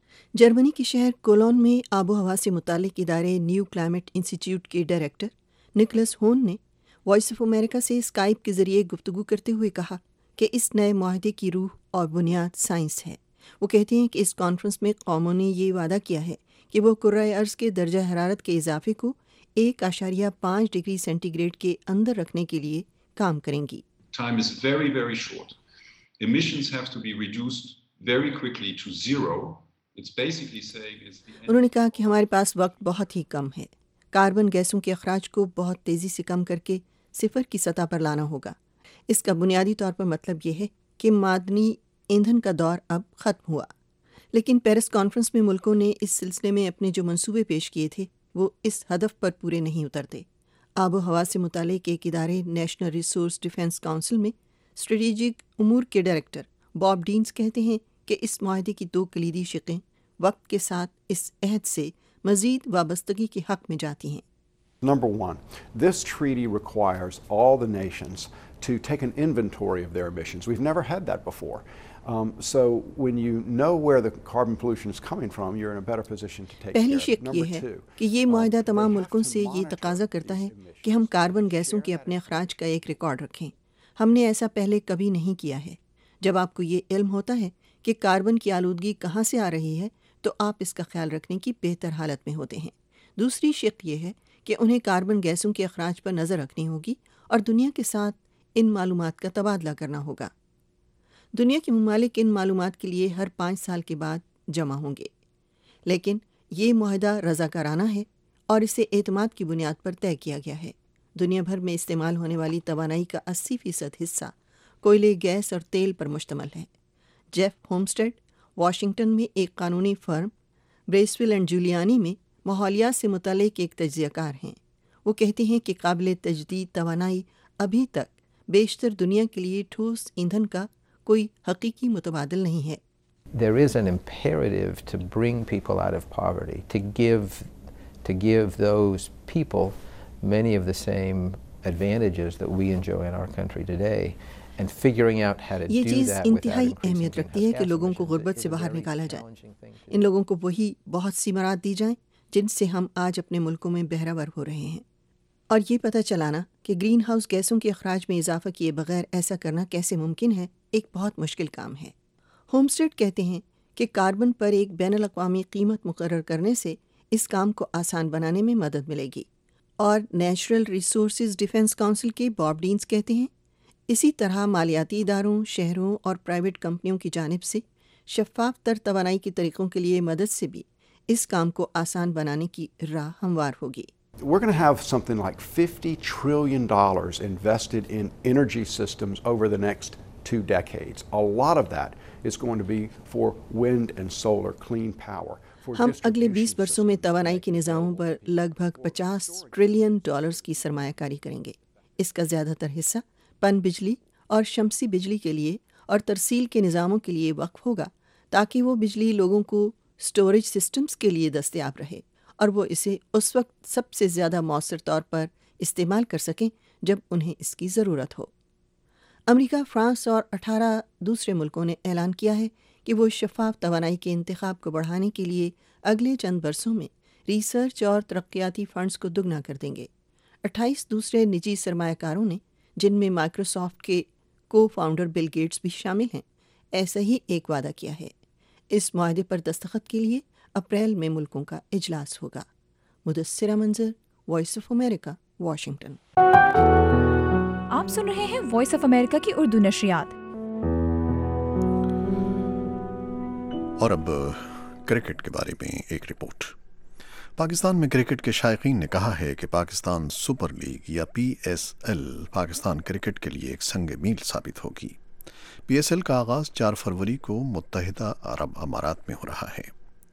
جرمنی کے شہر کولون میں آب و ہوا سے متعلق ادارے نیو کلائمیٹ انسٹیٹیوٹ کے ڈائریکٹر نکلس ہون نے وائس آف امریکہ سے اسکائپ کے ذریعے گفتگو کرتے ہوئے کہا کہ اس نئے معاہدے کی روح اور بنیاد سائنس ہے۔ وہ کہتے ہیں کہ اس کانفرنس میں قوموں نے یہ وعدہ کیا ہے کہ وہ کرۂ ارض کے درجہ حرارت کے اضافے کو ایک اشاریہ پانچ ڈگری سینٹی گریڈ کے اندر رکھنے کے لیے کام کریں گی۔ Time is very, very short. Emissions have to be reduced very quickly to zero. It's basically saying is the end. انہوں نے کہا کہ ہمارے پاس وقت بہت ہی کم ہے۔ کاربن گیسوں کے اخراج کو بہت تیزی سے کم کر کے صفر کی سطح پر لانا ہوگا۔ اس کا بنیادی طور پر مطلب یہ ہے کہ معدنی ایندھن کا دور اب ختم ہوا، لیکن پیرس کانفرنس میں ملکوں نے اس سلسلے میں اپنے جو منصوبے پیش کیے تھے وہ اس ہدف پر پورے نہیں اترتے۔ آب و ہوا سے متعلق ایک ادارے نیشنل ریسورس ڈیفنس کونسل میں اسٹریٹجک امور کے ڈائریکٹر باب ڈینز کہتے ہیں کہ اس معاہدے کی دو کلیدی شقیں وقت کے ساتھ اس عہد سے مزید وابستگی کے حق میں جاتی ہیں۔ Number one, this treaty requires all the nations to take an inventory of their emissions. We've never had that before. Um, so when you know where the carbon pollution is coming from, you're in a better position to take care of it. پہلی شق یہ ہے کہ یہ معاہدہ تمام ملکوں سے یہ تقاضا کرتا ہے کہ ہم کاربن گیسوں کے اپنے اخراج کا ایک ریکارڈ رکھیں۔ ہم نے ایسا پہلے کبھی نہیں کیا ہے۔ جب آپ کو یہ علم ہوتا ہے کہ کاربن کی آلودگی کہاں سے آ رہی ہے تو آپ اس کا خیال رکھنے کی بہتر حالت میں ہوتے ہیں۔ دوسری شق یہ ہے کہ انہیں کاربن گیسوں کے اخراج پر نظر رکھنی ہوگی اور دنیا کے ساتھ ان معلومات کا تبادلہ کرنا ہوگا۔ دنیا کے ممالک ان معلومات کے لیے ہر پانچ سال کے بعد جمع ہوں گے، لیکن یہ معاہدہ رضاکارانہ ہے اور اسے اعتماد کی بنیاد پر طے کیا گیا ہے۔ دنیا بھر میں استعمال ہونے والی توانائی کا اسی فیصد حصہ کوئلے، گیس اور تیل پر مشتمل ہے۔ جیف ہومسٹیڈ واشنگٹن میں ایک قانونی فرم بریسویل اینڈ جولیانی میں ماحولیات سے متعلق ایک تجزیہ کار ہیں۔ وہ کہتے ہیں کہ قابل تجدید توانائی ابھی تک بیشتر دنیا کے لیے ٹھوس ایندھن کا کوئی حقیقی متبادل نہیں ہے۔ There is an imperative to bring people out of poverty, to give to give those people many of the same advantages that we enjoy in our country today, and figuring out how to do that. یہ چیز انتہائی اہمیت رکھتی ہے کہ لوگوں کو غربت سے باہر نکالا جائے، ان لوگوں کو وہی بہت سی مراد دی جائیں جن سے ہم آج اپنے ملکوں میں بہرہ ور ہو رہے ہیں، اور یہ پتہ چلانا کہ گرین ہاؤس گیسوں کے اخراج میں اضافہ کیے بغیر ایسا کرنا کیسے ممکن ہے، ایک بہت مشکل کام ہے۔ ہومسٹیڈ کہتے ہیں کہ کاربن پر ایک بین الاقوامی قیمت مقرر کرنے سے اس کام کو آسان بنانے میں مدد ملے گی، اور نیچرل ریسورسز ڈیفنس کونسل کے باب ڈینز کہتے ہیں اسی طرح مالیاتی اداروں، شہروں اور پرائیویٹ کمپنیوں کی جانب سے शफाफ तर तवानाई के तरीक़ों के लिए मदद से भी इस काम को आसान बनाने की राह हमवार होगी। We're going to have something like fifty trillion dollars invested in energy systems over the next two decades. A lot of that is going to be for wind and solar clean power. हम अगले बीस वर्षों में तवानाई के निज़ामों पर लगभग पचास trillion dollars की सरमायाकारी करेंगे। इसका ज़्यादातर हिस्सा पन बिजली और शमसी बिजली के लिए और तरसील के निज़ामों के लिए वक्फ होगा, ताकि वो बिजली लोगों को स्टोरेज सिस्टम्स के लिए दस्तयाब रहे और वो इसे उस वक्त सबसे ज़्यादा मौसर तौर पर इस्तेमाल कर सकें जब उन्हें इसकी ज़रूरत हो। अमेरिका, फ्रांस और अठारह दूसरे मुल्कों ने ऐलान किया है कि वो शफाफ तवानाई के इंतखाब को बढ़ाने के लिए अगले चंद बरसों में रिसर्च और तरक्याती फंड्स को दुगना कर देंगे। अट्ठाईस दूसरे निजी सरमायाकारों ने, जिनमें माइक्रोसॉफ्ट के को फाउंडर बिल गेट्स भी शामिल हैं, ऐसा ही एक वादा किया है। इस मुआहदे पर दस्तखत के लिए अप्रैल में मुल्कों का इजलास होगा। मुदस्सिरा मंजर, वॉइस ऑफ अमेरिका, वाशिंगटन। आप सुन रहे हैं वॉइस ऑफ अमेरिका की उर्दू नशरियात। और अब क्रिकेट के बारे में एक रिपोर्ट। पाकिस्तान में क्रिकेट के शायकीन ने कहा है कि पाकिस्तान सुपर लीग या P S L Pakistan cricket के लिए एक संग मील साबित होगी। पी एस एल का आगाज़ चार फरवरी को मुत्तहिदा अरब अमारात में हो रहा है।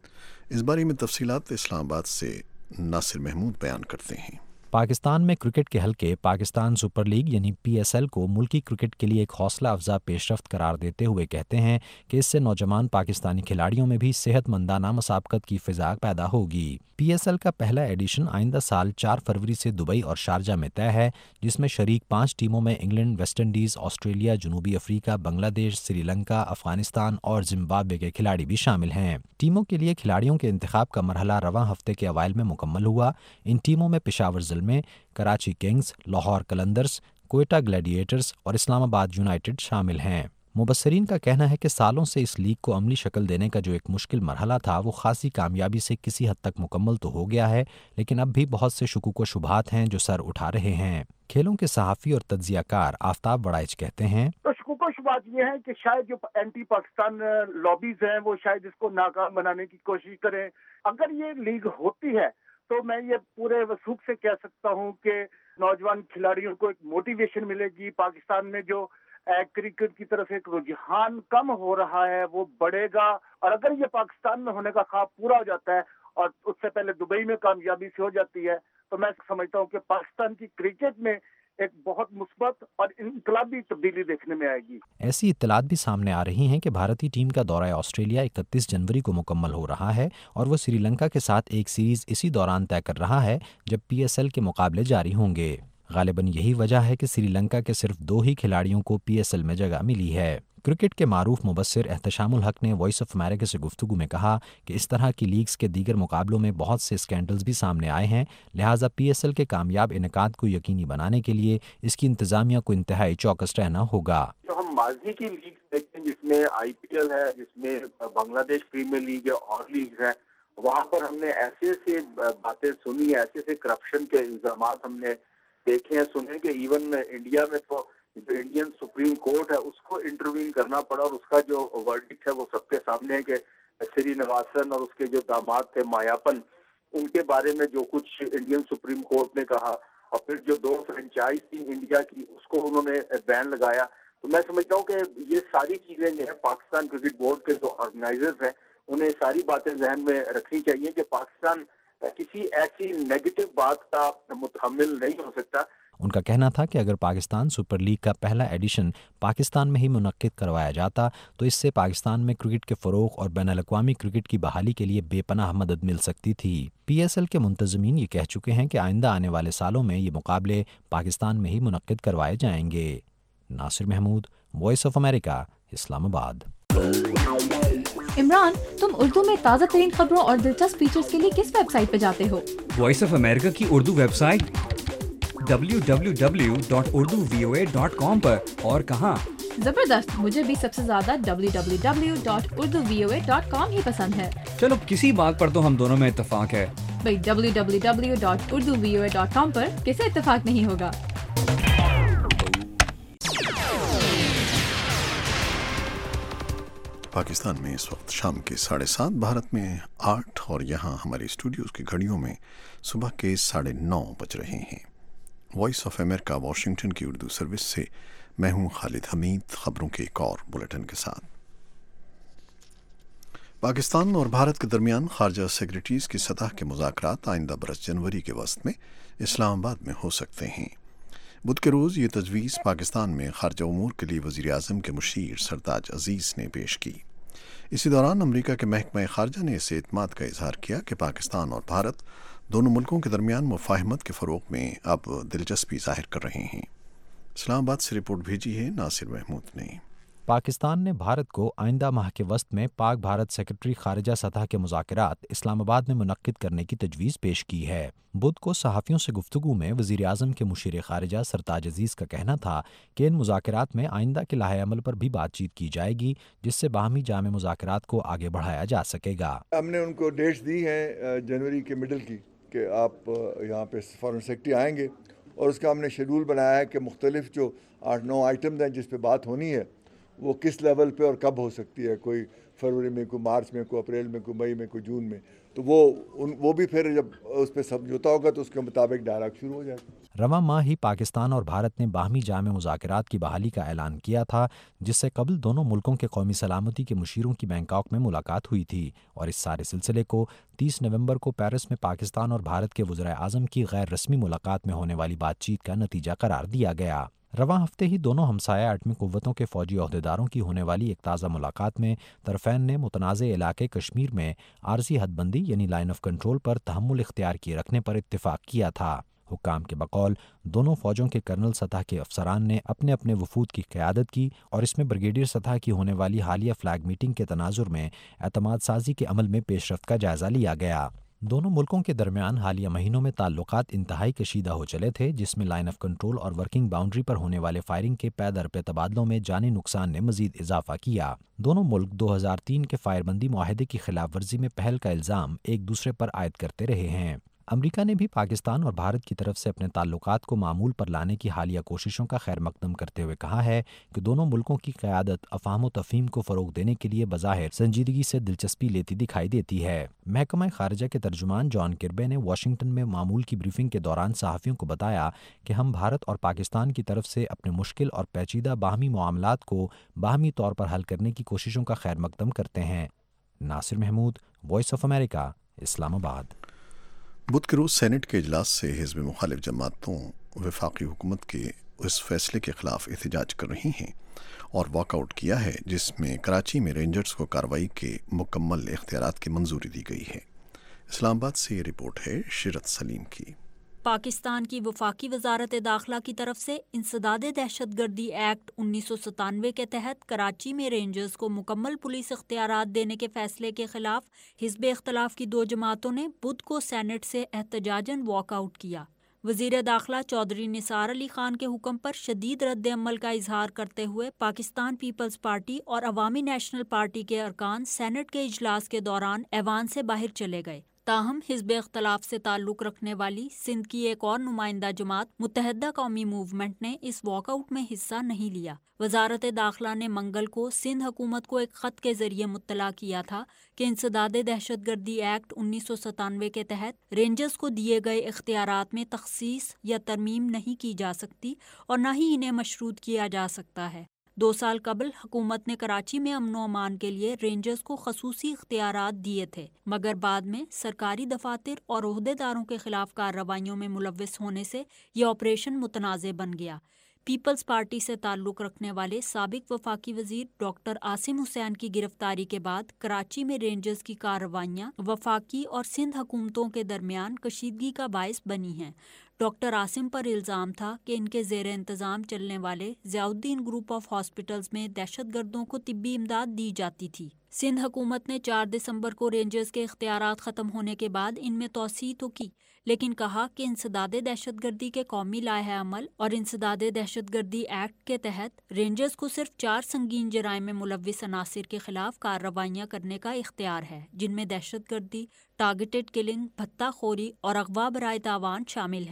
इस बारे में तफसीलात इस्लामाबाद से नासिर महमूद बयान करते हैं। पाकिस्तान में क्रिकेट के हल्के पाकिस्तान सुपर लीग यानी पी एस एल को मुल्की क्रिकेट के लिए एक हौसला अफजा पेशरफ्त करार देते हुए कहते हैं कि इससे नौजवान पाकिस्तानी खिलाड़ियों में भी सेहतमंदाना मुसाबकत की फ़िज़ा पैदा होगी। पी एस एल का पहला एडिशन आइंदा साल चार फरवरी से दुबई और शारजा में तय है, जिसमें शरीक पाँच टीमों में इंग्लैंड, वेस्ट इंडीज़, ऑस्ट्रेलिया, जनूबी अफ्रीका, बांग्लादेश, श्रीलंका, अफगानिस्तान और जिम्बाब्वे के खिलाड़ी भी शामिल हैं। टीमों के लिए खिलाड़ियों के इंतखाब का मरहला रवां हफ्ते के अवाइल में मुकम्मल हुआ। इन टीमों में पेशावर ज़िलमे, कराची किंग्स, लाहौर कलंदर्स, कोयटा ग्लैडिएटर्स और इस्लामाबाद यूनाइटेड शामिल हैं। मुबस्सरीन का कहना है कि सालों से इस लीग को अमली शक्ल देने का जो एक मुश्किल मरहला था, वो खासी कामयाबी से किसी हद तक मुकम्मल तो हो गया है, लेकिन अब भी बहुत से शुकूक व शुबहात हैं जो सर उठा रहे हैं। खेलों के सहाफ़ी और तज्ज़ियाकार आफ्ताब वड़ाइच कहते हैं, तो शुकूक व शुबहात ये है कि शायद जो एंटी पाकिस्तान लॉबीज हैं वो शायद इसको नाकाम बनाने की कोशिश करें। अगर ये लीग होती है तो मैं ये पूरे वसूख से कह सकता हूँ कि नौजवान खिलाड़ियों को एक मोटिवेशन मिलेगी। पाकिस्तान में जो क्रिकेट की तरफ एक रुझान कम हो रहा है वो बढ़ेगा, और अगर ये पाकिस्तान में होने का ख्वाब पूरा हो जाता है और उससे पहले दुबई में कामयाबी से हो जाती है, तो मैं समझता हूँ कि पाकिस्तान की क्रिकेट में एक बहुत मुस्बत और इनकलाबी तब्दीली देखने में आएगी। ऐसी इत्तलात भी सामने आ रही हैं कि भारतीय टीम का दौरा ऑस्ट्रेलिया इकतीस जनवरी को मुकम्मल हो रहा है और वो श्रीलंका के साथ एक सीरीज इसी दौरान तय कर रहा है जब पी एस एल के मुकाबले जारी होंगे। गालिबन यही वजह है कि श्रीलंका के सिर्फ दो ही खिलाड़ियों को पी एस एल में जगह मिली है। क्रिकेट के मारूफ मुबस्सिर एहतशामुल हक ने वॉइस ऑफ अमेरिका से गुफ्तगू में कहा कि इस तरह की लीग्स के दीगर मुकाबलों में बहुत से स्कैंडल्स भी सामने आए हैं, लिहाजा पी एस एल के कामयाब इनेकाद को यकीनी बनाने के लिए इसकी इंतजामिया को इंतहाई चौकस रहना होगा। तो हम माजी की लीग देखते हैं जिसमें आई पी एल है, जिसमें बांग्लादेश प्रीमियर लीग है और लीग है, वहाँ पर हमने ऐसे ऐसे बातें सुनी, ऐसे ऐसे करप्शन के इल्जाम हमने देखे हैं, सुने कि इवन इंडिया में तो जो इंडियन सुप्रीम कोर्ट है उसको इंटरवीन करना पड़ा और उसका जो वर्डिक्ट है वो सबके सामने है कि श्रीनिवासन और उसके जो दामाद थे मायापन, उनके बारे में जो कुछ इंडियन सुप्रीम कोर्ट ने कहा, और फिर जो दो फ्रेंचाइज थी इंडिया की उसको उन्होंने बैन लगाया। तो मैं समझता हूँ कि ये सारी चीजें जो है पाकिस्तान क्रिकेट बोर्ड के जो ऑर्गेनाइजर्स हैं उन्हें सारी बातें जहन में रखनी चाहिए कि पाकिस्तान किसी ऐसी नेगेटिव बात का मुतहम्मिल नहीं हो सकता। उनका कहना था कि अगर पाकिस्तान सुपर लीग का पहला एडिशन पाकिस्तान में ही मुनक्किद करवाया जाता तो इससे पाकिस्तान में क्रिकेट के फ़रोग़ और बैनुल-अक़वामी क्रिकेट की बहाली के लिए बेपनाह मदद मिल सकती थी। पी एस एल के मुंतज़मीन ये कह चुके हैं कि आइंदा आने वाले सालों में ये मुकाबले पाकिस्तान में ही मुनक्किद करवाए जाएंगे। Nasir Mahmood, voice of America, Islamabad. Imran, तुम उर्दू में ताज़ा तरीन खबरों और दिलचस्प फीचर्स के लिए किस वेबसाइट पर जाते हो? वॉइस ऑफ अमेरिका की Urdu website W W W dot Urdu V O A dot com पर। और कहाँ? जबरदस्त, मुझे भी सबसे ज्यादा W W W dot Urdu V O A dot com ही पसंद है। चलो किसी बात पर तो हम दोनों में इत्तेफाक है। भाई W W W dot Urdu V O A dot com पर किसे इत्तेफाक नहीं होगा। پاکستان میں اس وقت شام کے ساڑھے سات، بھارت میں آٹھ، اور یہاں ہمارے اسٹوڈیوز کی گھڑیوں میں صبح کے ساڑھے نو بج رہے ہیں۔ وائس آف امریکہ واشنگٹن کی اردو سروس سے میں ہوں خالد حمید، خبروں کے ایک اور بلیٹن کے ساتھ۔ پاکستان اور بھارت کے درمیان خارجہ سیکرٹریز کی سطح کے مذاکرات آئندہ برس جنوری کے وسط میں اسلام آباد میں ہو سکتے ہیں۔ بدھ کے روز یہ تجویز پاکستان میں خارجہ امور کے لیے وزیر اعظم کے مشیر سرتاج عزیز نے پیش کی۔ اسی دوران امریکہ کے محکمہ خارجہ نے اس اعتماد کا اظہار کیا کہ پاکستان اور بھارت دونوں ملکوں کے درمیان مفاہمت کے فروغ میں اب دلچسپی ظاہر کر رہے ہیں۔ اسلام آباد سے رپورٹ بھیجی ہے ناصر محمود نے۔ پاکستان نے بھارت کو آئندہ ماہ کے وسط میں پاک بھارت سیکرٹری خارجہ سطح کے مذاکرات اسلام آباد میں منعقد کرنے کی تجویز پیش کی ہے۔ بدھ کو صحافیوں سے گفتگو میں وزیر اعظم کے مشیر خارجہ سرتاج عزیز کا کہنا تھا کہ ان مذاکرات میں آئندہ کے لائحہ عمل پر بھی بات چیت کی جائے گی، جس سے باہمی جامع مذاکرات کو آگے بڑھایا جا سکے گا۔ ہم نے ان کو ڈیٹس دی ہیں جنوری کے مڈل کی کہ آپ یہاں پہ فارن سیکرٹری آئیں گے، اور اس کا ہم نے شیڈول بنایا ہے کہ مختلف جو آٹھ نو آئٹمز ہیں جس پہ بات ہونی ہے وہ کس لیول پہ اور کب ہو سکتی ہے، کوئی فروری میں، کوئی مارچ میں، کوئی اپریل میں، کوئی مئی میں، کوئی جون میں، تو وہ ان وہ بھی پھر جب اس پہ سمجھوتا ہوگا تو اس کے مطابق ڈائلاگ شروع ہو جائے گا۔ رواں ماہ ہی پاکستان اور بھارت نے باہمی جامع مذاکرات کی بحالی کا اعلان کیا تھا، جس سے قبل دونوں ملکوں کے قومی سلامتی کے مشیروں کی بینکاک میں ملاقات ہوئی تھی، اور اس سارے سلسلے کو تیس نومبر کو پیرس میں پاکستان اور بھارت کے وزرائے اعظم کی غیر رسمی ملاقات میں ہونے والی بات چیت کا نتیجہ قرار دیا گیا۔ رواں ہفتے ہی دونوں ہمسایہ ایٹمی قوتوں کے فوجی عہدیداروں کی ہونے والی ایک تازہ ملاقات میں طرفین نے متنازع علاقے کشمیر میں عارضی حد بندی یعنی لائن آف کنٹرول پر تحمل اختیار کیے رکھنے پر اتفاق کیا تھا۔ حکام کے بقول دونوں فوجوں کے کرنل سطح کے افسران نے اپنے اپنے وفود کی قیادت کی، اور اس میں بریگیڈیئر سطح کی ہونے والی حالیہ فلیگ میٹنگ کے تناظر میں اعتماد سازی کے عمل میں پیش رفت کا جائزہ لیا گیا۔ دونوں ملکوں کے درمیان حالیہ مہینوں میں تعلقات انتہائی کشیدہ ہو چلے تھے، جس میں لائن آف کنٹرول اور ورکنگ باؤنڈری پر ہونے والے فائرنگ کے پے در پے تبادلوں میں جانی نقصان نے مزید اضافہ کیا۔ دونوں ملک دو ہزار تین کے فائر بندی معاہدے کی خلاف ورزی میں پہل کا الزام ایک دوسرے پر عائد کرتے رہے ہیں۔ امریکہ نے بھی پاکستان اور بھارت کی طرف سے اپنے تعلقات کو معمول پر لانے کی حالیہ کوششوں کا خیر مقدم کرتے ہوئے کہا ہے کہ دونوں ملکوں کی قیادت افہام و تفہیم کو فروغ دینے کے لیے بظاہر سنجیدگی سے دلچسپی لیتی دکھائی دیتی ہے۔ محکمہ خارجہ کے ترجمان جان کربے نے واشنگٹن میں معمول کی بریفنگ کے دوران صحافیوں کو بتایا کہ ہم بھارت اور پاکستان کی طرف سے اپنے مشکل اور پیچیدہ باہمی معاملات کو باہمی طور پر حل کرنے کی کوششوں کا خیر مقدم کرتے ہیں۔ Nasir Mahmood, voice of America, Islamabad. بدھ کے روز سینٹ کے اجلاس سے حزب مخالف جماعتوں وفاقی حکومت کے اس فیصلے کے خلاف احتجاج کر رہی ہیں اور واک آؤٹ کیا ہے جس میں کراچی میں رینجرز کو کارروائی کے مکمل اختیارات کی منظوری دی گئی ہے۔ اسلام آباد سے یہ رپورٹ ہے شرت سلیم کی۔ پاکستان کی وفاقی وزارت داخلہ کی طرف سے انسداد دہشت گردی ایکٹ انیس سو ستانوے کے تحت کراچی میں رینجرز کو مکمل پولیس اختیارات دینے کے فیصلے کے خلاف حزب اختلاف کی دو جماعتوں نے بدھ کو سینٹ سے احتجاجاً واک آؤٹ کیا۔ وزیر داخلہ چودھری نثار علی خان کے حکم پر شدید رد عمل کا اظہار کرتے ہوئے پاکستان پیپلز پارٹی اور عوامی نیشنل پارٹی کے ارکان سینٹ کے اجلاس کے دوران ایوان سے باہر چلے گئے۔ تاہم حزب اختلاف سے تعلق رکھنے والی سندھ کی ایک اور نمائندہ جماعت متحدہ قومی موومنٹ نے اس واک آؤٹ میں حصہ نہیں لیا۔ وزارت داخلہ نے منگل کو سندھ حکومت کو ایک خط کے ذریعے مطلع کیا تھا کہ انسداد دہشت گردی ایکٹ انیس سو ستانوے کے تحت رینجرز کو دیے گئے اختیارات میں تخصیص یا ترمیم نہیں کی جا سکتی اور نہ ہی انہیں مشروط کیا جا سکتا ہے۔ دو سال قبل حکومت نے کراچی میں امن و امان کے لیے رینجرز کو خصوصی اختیارات دیے تھے، مگر بعد میں سرکاری دفاتر اور عہدیداروں کے خلاف کارروائیوں میں ملوث ہونے سے یہ آپریشن متنازع بن گیا۔ پیپلز پارٹی سے تعلق رکھنے والے سابق وفاقی وزیر ڈاکٹر عاصم حسین کی گرفتاری کے بعد کراچی میں رینجرز کی کارروائیاں وفاقی اور سندھ حکومتوں کے درمیان کشیدگی کا باعث بنی ہیں۔ ڈاکٹر عاصم پر الزام تھا کہ ان کے زیر انتظام چلنے والے ضیاء الدین گروپ آف ہاسپٹلز میں دہشت گردوں کو طبی امداد دی جاتی تھی۔ سندھ حکومت نے چار دسمبر کو رینجرز کے اختیارات ختم ہونے کے بعد ان میں توسیع تو کی، لیکن کہا کہ انسداد دہشت گردی کے قومی لائحہ عمل اور انسداد دہشت گردی ایکٹ کے تحت رینجرز کو صرف چار سنگین جرائم میں ملوث عناصر کے خلاف کارروائیاں کرنے کا اختیار ہے، جن میں دہشت گردی، ٹارگیٹڈ کلنگ، بھتہ خوری اور اغوا برائے تاوان شامل ہیں۔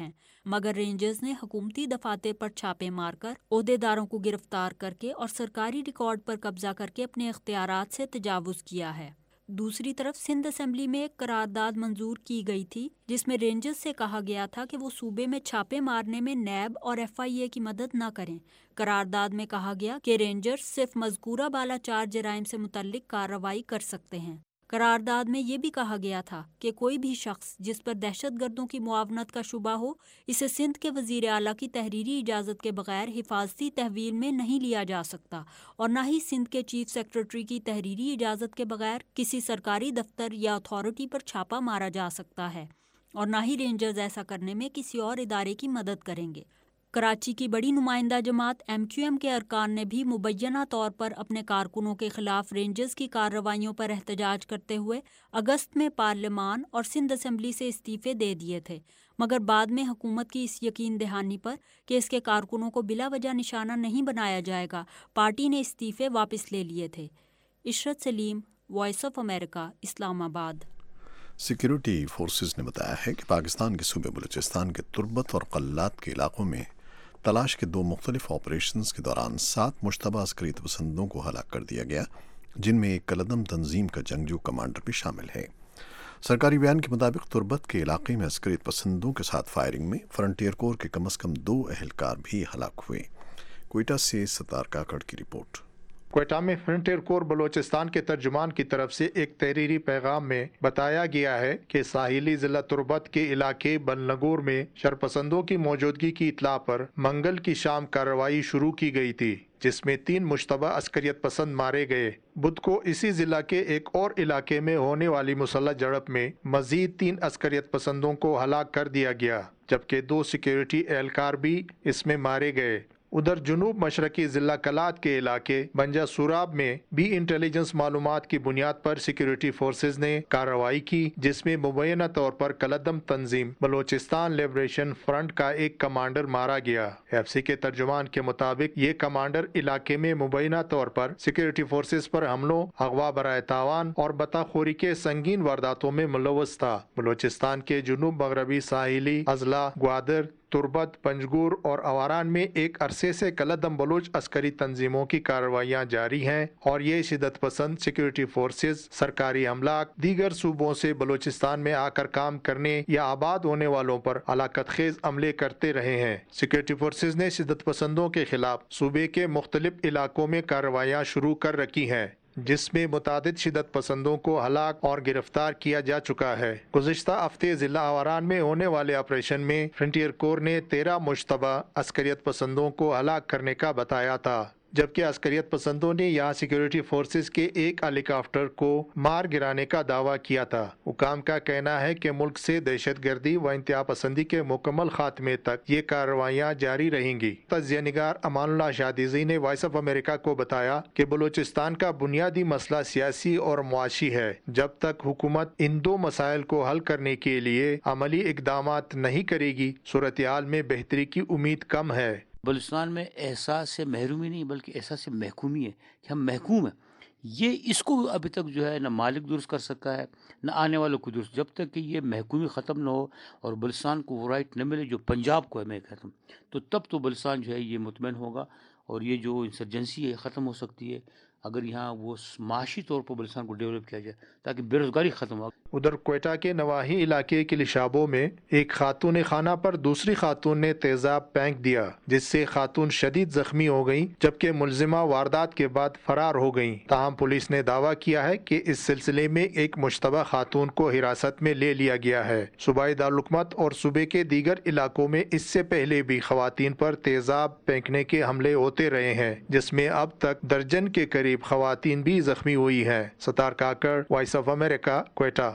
मगर रेंजर्स ने हुकूमती दफातर पर छापे मारकर ओहदेदारों को गिरफ्तार करके और सरकारी रिकॉर्ड पर कब्जा करके अपने इख्तियारात से तजावुज़ किया है। दूसरी तरफ सिंध असेंबली में एक करारदाद मंजूर की गई थी जिसमें रेंजर्स से कहा गया था कि वो सूबे में छापे मारने में नैब और एफ आई ए की मदद न करें। करारदाद में कहा गया कि रेंजर्स सिर्फ मज़कूरा बालाचार जराइम से मुतल्लिक कार्रवाई कर सकते हैं। करारदाद में ये भी कहा गया था कि कोई भी शख्स जिस पर दहशतगर्दों की मुआवनत का शुबा हो, इसे सिंध के वज़ीर आला की तहरीरी इजाज़त के बगैर हिफाजती तहवील में नहीं लिया जा सकता और न ही सिंध के चीफ सेक्रेटरी की तहरीरी इजाज़त के बगैर किसी सरकारी दफ्तर या अथॉरिटी पर छापा मारा जा सकता है और न ही रेंजर्स ऐसा करने में किसी और इदारे की मदद करेंगे। कराची की बड़ी नुमाइंदा जमात एम क्यू एम के अरकान ने भी मुबैना तौर पर अपने कारकुनों के खिलाफ रेंजर्स की कार्रवाइयों पर एहतजाज करते हुए अगस्त में पार्लियामान और सिंध असेंबली से इस्तीफ़े दे दिए थे, मगर बाद में हुकूमत की इस यकीन दहानी पर कि इसके कारकुनों को बिला वजह निशाना नहीं बनाया जाएगा, पार्टी ने इस्तीफ़े वापस ले लिए थे। Ishrat Saleem, voice of America, Islamabad. Security forces ने बताया है कि पाकिस्तान के सूबे बलूचिस्तान के तुर्बत और कल्लात के इलाकों में तलाश के दो मुख्तलिफ ऑपरेशंस के दौरान सात मुश्तबा अस्करियत पसंदों को हलाक कर दिया गया, जिनमें एक कलदम तंजीम का जंगजू कमांडर भी शामिल है। सरकारी बयान के मुताबिक तुर्बत के इलाके में अस्करियत पसंदों के साथ फायरिंग में फ्रंटियर कोर के कम अज़ कम दो अहलकार भी हलाक हुए। क्वेटा से सतार काकड़ की रिपोर्ट। क्वेटा में फ्रंटियर कोर बलोचिस्तान के तर्जुमान की तरफ से एक तहरीरी पैगाम में बताया गया है कि साहिली जिला तुर्बत के इलाके बलनगोर में शरपसंदों की मौजूदगी की इतला पर मंगल की शाम कार्रवाई शुरू की गई थी, जिसमें तीन मुश्तबा अस्करियत पसंद मारे गए। बुध को इसी जिला के एक और इलाके में होने वाली मुसल्लह झड़प में मजीद तीन अस्करियत पसंदों को हलाक कर दिया गया, जबकि दो सिक्योरिटी एहलकार भी इसमें मारे गए। उधर जुनूब मशरकी जिला कलात के इलाके बंजा सुराब में भी इंटेलिजेंस मालूमात की बुनियाद पर सिक्योरिटी फोर्सेज ने कार्रवाई की, जिसमें मुबैना तौर पर कलदम तंजीम बलोचिस्तान लिबरेशन फ्रंट का एक कमांडर मारा गया। एफ सी के तर्जुमान के मुताबिक ये कमांडर इलाके में मुबैना तौर पर सिक्योरिटी फोर्सेज पर हमलों, अगवा बराए तावान और बताखोरी के संगीन वारदातों में मुलव्वस था। बलोचिस्तान के जुनूब मगरबी साहिली अजला, ग्वादर, तुर्बत, पंजगुर और अवारान में एक अरसे से कलदम बलूच अस्करी तंजीमों की कार्रवाइयाँ जारी हैं और ये शिदत पसंद सिक्योरिटी फोर्सेज सरकारी अमलाक दीगर सूबों से बलूचिस्तान में आकर काम करने या आबाद होने वालों पर हलाकत खेज हमले करते रहे हैं। सिक्योरिटी फोर्सेज ने शिदत पसंदों के खिलाफ सूबे के मुख्तलिफ इलाकों में कार्रवाइयाँ शुरू कर रखी हैं, जिसमें मुतादिद शिदत पसंदों को हलाक और गिरफ्तार किया जा चुका है। गुज़िश्ता हफ्ते जिला आवारान में होने वाले ऑपरेशन में फ्रंटियर कोर ने तेरह मुश्तबा अस्करियत पसंदों को हलाक करने का बताया था, जबकि अस्करियत पसंदों ने यहाँ सिक्योरिटी फोर्सेज के एक हेलीकॉप्टर को मार गिराने का दावा किया था। हुकाम का कहना है कि मुल्क से दहशत गर्दी व इंतहा पसंदी के मुकम्मल खात्मे तक ये कार्रवाइयाँ जारी रहेंगी। तजिया निगार अमानुल्लाह शादिजी ने वॉइस ऑफ अमेरिका को बताया कि बलूचिस्तान का बुनियादी मसला सियासी और मुआशी है। जब तक हुकूमत इन दो मसाइल को हल करने के लिए अमली इकदामात नहीं करेगी, सूरत हाल में बेहतरी की उम्मीद कम है। बलूचिस्तान में एहसास से महरूमी नहीं बल्कि एहसास से महकूमी है कि हम महकूम हैं। ये इसको अभी तक जो है ना मालिक दुरुस्त कर सका है न आने वालों को दुरुस्त। जब तक कि ये महकूमी ख़त्म न हो और बलूचिस्तान को वो राइट न मिले जो पंजाब को है मैं कहता हूँ, तो तब तो बलूचिस्तान जो है ये मुतमईन होगा और ये जो इंसर्जेंसी है ख़त्म हो सकती है अगर यहाँ वो माशी तौर पर बलूचिस्तान को डेवलप किया जाए ताकि बेरोजगारी ख़त्म हो। उधर क्वेटा के नवाही इलाके के लिशाबों में एक खातून खाना पर दूसरी खातून ने तेजाब फेंक दिया, जिससे खातून शदीद जख्मी हो गई, जबकि मुलजिमा वारदात के बाद फरार हो गई। ताहम पुलिस ने दावा किया है कि इस सिलसिले में एक मुश्तबा खातून को हिरासत में ले लिया गया है। सूबाई दारुल-हुकूमत और सूबे के दीगर इलाकों में इससे पहले भी खवातीन पर तेजाब फेंकने के हमले होते रहे हैं, जिसमें अब तक दर्जन के करीब खवातीन भी जख्मी हुई हैं। Sattar Kakar, voice of America, Quetta.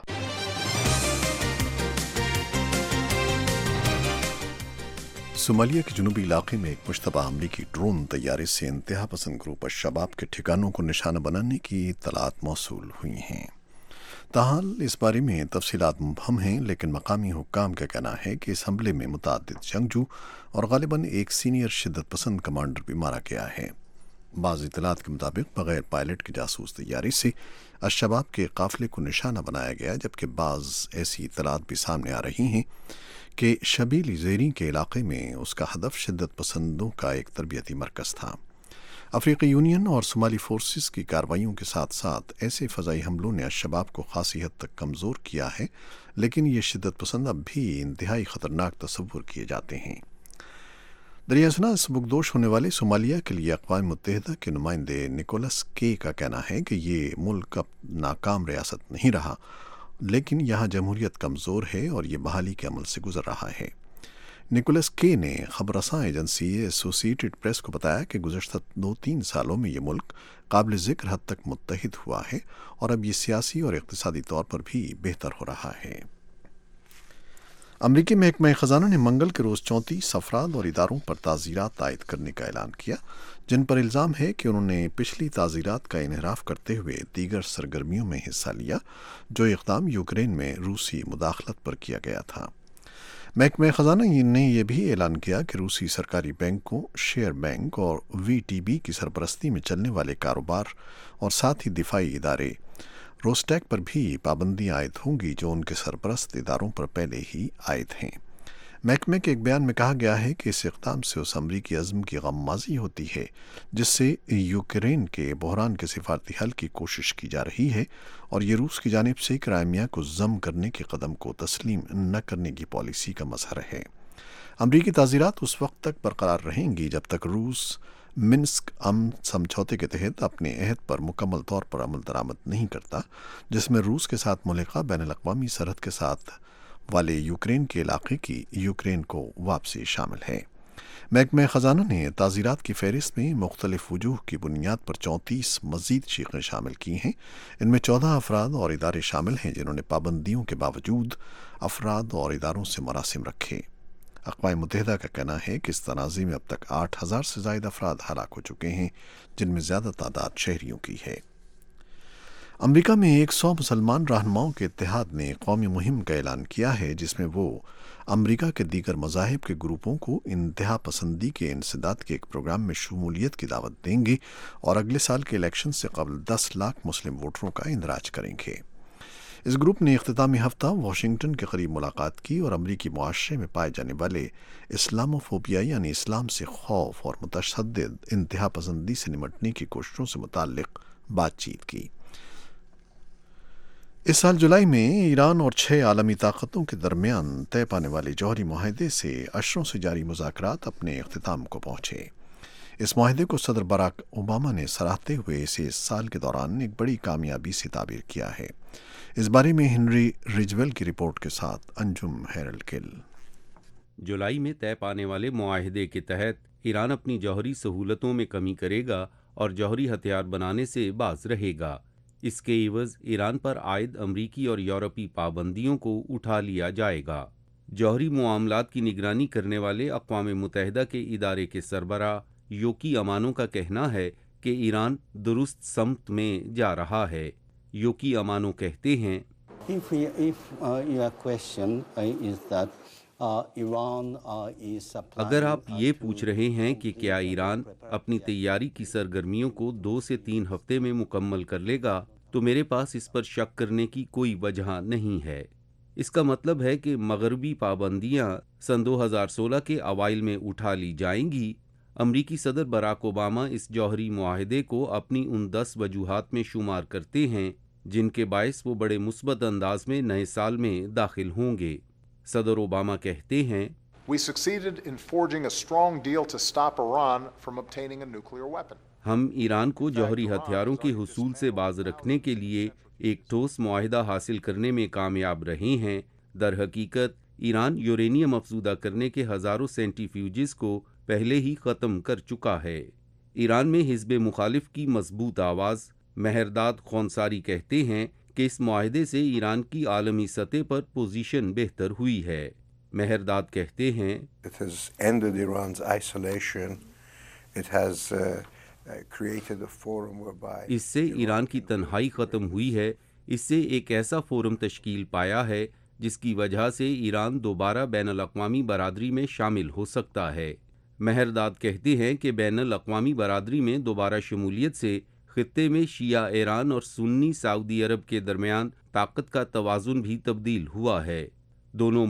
Somalia के जुनूबी इलाके में एक मुश्तबा हमले की ड्रोन तैयारे से इंतहा पसंद ग्रुप अशबाब के ठिकानों को निशाना बनाने की इत्तलात मौसूल हुई हैं। ताहाल इस बारे में तफसीलात मुबहम हैं, लेकिन मकामी हुक्काम का कहना है कि इस हमले में मुतअद्दिद जंगजू और गालिबन एक सीनियर शिद्दत पसंद कमांडर भी मारा गया है। बाज़ इत्तलात के मुताबिक बगैर पायलट की जासूस तैयारी से अशबाब के काफिले को निशाना बनाया गया, जबकि बाज़ ऐसी इत्तलात भी सामने आ रही हैं کہ شبیلی زیری کے علاقے میں اس کا ہدف شدت پسندوں کا ایک تربیتی مرکز تھا۔ افریقی یونین اور صومالی فورسز کی کارروائیوں کے ساتھ ساتھ ایسے فضائی حملوں نے الشباب کو خاصی حد تک کمزور کیا ہے، لیکن یہ شدت پسند اب بھی انتہائی خطرناک تصور کیے جاتے ہیں۔ دریا سنا سبکدوش ہونے والے صومالیہ کے لیے اقوام متحدہ کے نمائندے نکولس کے کا کہنا ہے کہ یہ ملک اب ناکام ریاست نہیں رہا، لیکن یہاں جمہوریت کمزور ہے اور یہ بحالی کے عمل سے گزر رہا ہے۔ نکولس کے نے خبر رساں ایجنسی ایسوسی ایٹڈ پریس کو بتایا کہ گزشتہ دو تین سالوں میں یہ ملک قابل ذکر حد تک متحد ہوا ہے اور اب یہ سیاسی اور اقتصادی طور پر بھی بہتر ہو رہا ہے۔ امریکی محکمہ خزانہ نے منگل کے روز چونتیس افراد اور اداروں پر تعزیرات عائد کرنے کا اعلان کیا، جن پر الزام ہے کہ انہوں نے پچھلی تعزیرات کا انحراف کرتے ہوئے دیگر سرگرمیوں میں حصہ لیا جو اقدام یوکرین میں روسی مداخلت پر کیا گیا تھا۔ محکمہ خزانہ نے یہ بھی اعلان کیا کہ روسی سرکاری بینکوں، شیئر بینک اور وی ٹی بی کی سرپرستی میں چلنے والے کاروبار اور ساتھ ہی دفاعی ادارے روسٹیک پر بھی پابندیاں عائد ہوں گی جو ان کے سرپرست اداروں پر پہلے ہی عائد ہیں۔ محکمے کے ایک بیان میں کہا گیا ہے کہ اس اقدام سے اس امریکی عزم کی غمازی ہوتی ہے جس سے یوکرین کے بحران کے سفارتی حل کی کوشش کی جا رہی ہے، اور یہ روس کی جانب سے کرائمیا کو ضم کرنے کے قدم کو تسلیم نہ کرنے کی پالیسی کا مظہر ہے۔ امریکی تعزیرات اس وقت تک برقرار رہیں گی جب تک روس منسک امن سمجھوتے کے تحت اپنے عہد پر مکمل طور پر عمل درآمد نہیں کرتا، جس میں روس کے ساتھ ملحقہ بین الاقوامی سرحد کے ساتھ والے یوکرین کے علاقے کی یوکرین کو واپسی شامل ہے۔ محکمہ خزانہ نے تعزیرات کی فہرست میں مختلف وجوہ کی بنیاد پر چونتیس مزید شیقیں شامل کی ہیں۔ ان میں چودہ افراد اور ادارے شامل ہیں جنہوں نے پابندیوں کے باوجود افراد اور اداروں سے مراسم رکھے۔ اقوام متحدہ کا کہنا ہے کہ اس تنازع میں اب تک آٹھ ہزار سے زائد افراد ہلاک ہو چکے ہیں، جن میں زیادہ تعداد شہریوں کی ہے۔ امریکہ میں ایک سو مسلمان رہنماؤں کے اتحاد نے قومی مہم کا اعلان کیا ہے جس میں وہ امریکہ کے دیگر مذاہب کے گروپوں کو انتہا پسندی کے انسداد کے ایک پروگرام میں شمولیت کی دعوت دیں گے اور اگلے سال کے الیکشن سے قبل دس لاکھ مسلم ووٹروں کا اندراج کریں گے۔ اس گروپ نے اختتامی ہفتہ واشنگٹن کے قریب ملاقات کی اور امریکی معاشرے میں پائے جانے والے اسلاموفوبیا یعنی اسلام سے خوف اور متشدد انتہا پسندی سے نمٹنے کی کوششوں سے متعلق بات چیت کی۔ اس سال جولائی میں ایران اور چھ عالمی طاقتوں کے درمیان طے پانے والے جوہری معاہدے سے اشروں سے جاری مذاکرات اپنے اختتام کو پہنچے۔ اس معاہدے کو صدر باراک اوباما نے سراہتے ہوئے اسے اس سال کے دوران ایک بڑی کامیابی سے تعبیر کیا ہے۔ اس بارے میں ہنری رجویل کی رپورٹ کے ساتھ انجم ہیرلڈ کل۔ جولائی میں طے پانے والے معاہدے کے تحت ایران اپنی جوہری سہولتوں میں کمی کرے گا اور جوہری ہتھیار بنانے سے باز رہے گا۔ اس کے عوض ایران پر عائد امریکی اور یورپی پابندیوں کو اٹھا لیا جائے گا۔ جوہری معاملات کی نگرانی کرنے والے اقوام متحدہ کے ادارے کے سربراہ یوکی امانو کا کہنا ہے کہ ایران درست سمت میں جا رہا ہے۔ یوکی امانو کہتے ہیں If, we, if uh, your question uh, is that uh, Iran uh, is supplying اگر آپ یہ پوچھ رہے ہیں کہ کیا ایران اپنی تیاری کی سرگرمیوں کو دو سے تین ہفتے میں مکمل کر لے گا تو میرے پاس اس پر شک کرنے کی کوئی وجہ نہیں ہے۔ اس کا مطلب ہے کہ مغربی پابندیاں سن دو ہزار سولہ کے اوائل میں اٹھا لی جائیں گی۔ امریکی صدر باراک اوباما اس جوہری معاہدے کو اپنی ان دس وجوہات میں شمار کرتے ہیں جن کے باعث وہ بڑے مثبت انداز میں نئے سال میں داخل ہوں گے۔ صدر اوباما کہتے ہیں We succeeded in forging a strong deal to stop Iran from obtaining a nuclear weapon. ہم ایران کو جوہری ہتھیاروں کے حصول سے باز رکھنے کے لیے ایک ٹھوس معاہدہ حاصل کرنے میں کامیاب رہے ہیں۔ در حقیقت ایران یورینیم افزودہ کرنے کے ہزاروں سینٹریفیوجز کو پہلے ہی ختم کر چکا ہے۔ ایران میں حزب مخالف کی مضبوط آواز مہرداد خونساری کہتے ہیں کہ اس معاہدے سے ایران کی عالمی سطح پر پوزیشن بہتر ہوئی ہے۔ مہرداد کہتے ہیں It has ended Iran's isolation. It has uh, created a forum whereby اس سے ایران کی تنہائی ختم ہوئی ہے۔ اس سے ایک ایسا فورم تشکیل پایا ہے جس کی وجہ سے ایران دوبارہ بین الاقوامی برادری میں شامل ہو سکتا ہے۔ مہرداد کہتے ہیں کہ بین الاقوامی برادری میں دوبارہ شمولیت سے خطے میں شیعہ ایران اور سنی سعودی عرب کے درمیان طاقت کا توازن بھی تبدیل ہوا ہے۔ دونوں ملک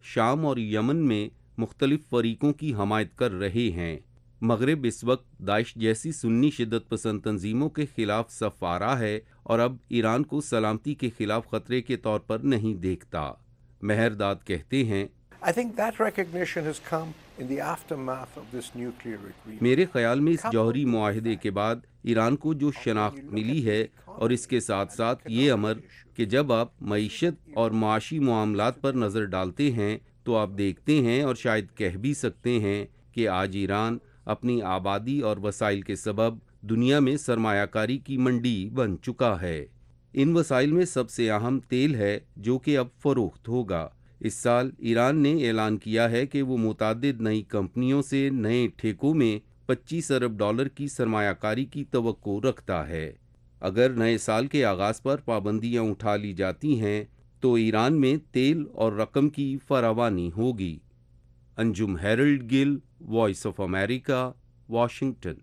شام اور یمن میں مختلف فریقوں کی حمایت کر رہے ہیں۔ مغرب اس وقت داعش جیسی سنی شدت پسند تنظیموں کے خلاف صف آرا ہے اور اب ایران کو سلامتی کے خلاف خطرے کے طور پر نہیں دیکھتا۔ مہرداد کہتے ہیں I think that recognition has come in the aftermath of this nuclear agreement. میرے خیال میں اس جوہری معاہدے کے بعد ایران کو جو شناخت ملی ہے، اور اس کے ساتھ ساتھ یہ امر کہ جب آپ معیشت اور معاشی معاملات پر نظر ڈالتے ہیں تو آپ دیکھتے ہیں اور شاید کہہ بھی سکتے ہیں کہ آج ایران اپنی آبادی اور وسائل کے سبب دنیا میں سرمایہ کاری کی منڈی بن چکا ہے۔ ان وسائل میں سب سے اہم تیل ہے جو کہ اب فروخت ہوگا۔ اس سال ایران نے اعلان کیا ہے کہ وہ متعدد نئی کمپنیوں سے نئے ٹھیکوں میں پچیس ارب ڈالر کی سرمایہ کاری کی توقع رکھتا ہے۔ اگر نئے سال کے آغاز پر پابندیاں اٹھا لی جاتی ہیں تو ایران میں تیل اور رقم کی فراوانی ہوگی۔ Anjum Harold Gill, Voice of America, Washington.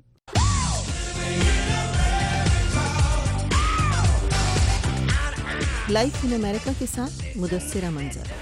Life in America کے ساتھ مدثرہ منظر۔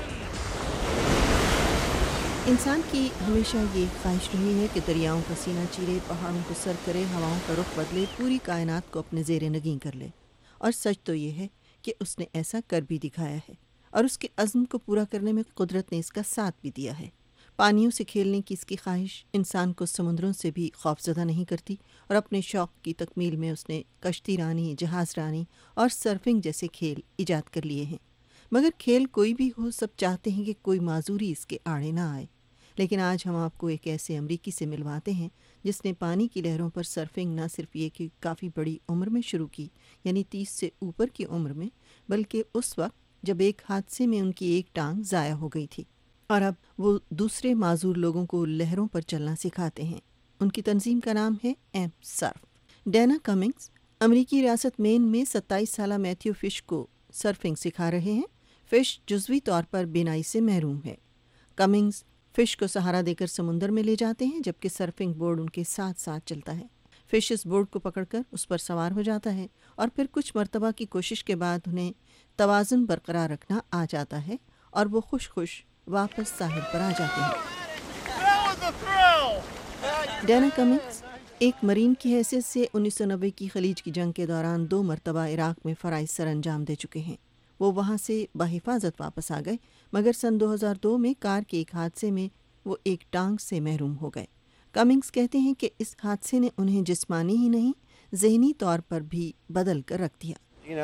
انسان کی ہمیشہ یہ خواہش رہی ہے کہ دریاؤں کا سینہ چیرے، پہاڑوں کو سر کرے، ہواؤں کا رخ بدلے، پوری کائنات کو اپنے زیر نگین کر لے۔ اور سچ تو یہ ہے کہ اس نے ایسا کر بھی دکھایا ہے، اور اس کے عزم کو پورا کرنے میں قدرت نے اس کا ساتھ بھی دیا ہے۔ پانیوں سے کھیلنے کی اس کی خواہش انسان کو سمندروں سے بھی خوفزدہ نہیں کرتی، اور اپنے شوق کی تکمیل میں اس نے کشتی رانی، جہاز رانی اور سرفنگ جیسے کھیل ایجاد کر لیے ہیں۔ مگر کھیل کوئی بھی ہو، سب چاہتے ہیں کہ کوئی معذوری اس کے آڑے نہ آئے۔ لیکن آج ہم آپ کو ایک ایسے امریکی سے ملواتے ہیں جس نے پانی کی لہروں پر سرفنگ نہ صرف یہ کہ کافی بڑی عمر میں شروع کی، یعنی تیس سے اوپر کی عمر میں، بلکہ اس وقت جب ایک حادثے میں ان کی ایک ٹانگ ضائع ہو گئی تھی، اور اب وہ دوسرے معذور لوگوں کو لہروں پر چلنا سکھاتے ہیں۔ ان کی تنظیم کا نام ہے ایم سرف۔ ڈینا کمنگز امریکی ریاست مین میں ستائیس سالہ میتھیو فش کو سرفنگ سکھا رہے ہیں۔ فش جزوی طور پر بینائی سے محروم ہے۔ کمنگز فش کو سہارا دے کر سمندر میں لے جاتے ہیں، جبکہ سرفنگ بورڈ ان کے ساتھ ساتھ چلتا ہے۔ فش اس بورڈ کو پکڑ کر اس پر سوار ہو جاتا ہے، اور پھر کچھ مرتبہ کی کوشش کے بعد انہیں توازن برقرار رکھنا آ جاتا ہے، اور وہ خوش خوش واپس ساحل پر آ جاتے ہیں۔ ڈینا کمنگز ایک مرین کی حیثیت سے انیس سو نوے کی خلیج کی جنگ کے دوران دو مرتبہ عراق میں فرائض سر انجام دے چکے ہیں۔ وہ وہاں سے بحفاظت واپس آ گئے، مگر سن دو ہزار دو میں کار کے ایک حادثے میں وہ ایک ٹانگ سے محروم ہو گئے۔ کمنگز کہتے ہیں کہ اس حادثے نے انہیں جسمانی ہی نہیں، ذہنی طور پر بھی بدل کر رکھ دیا۔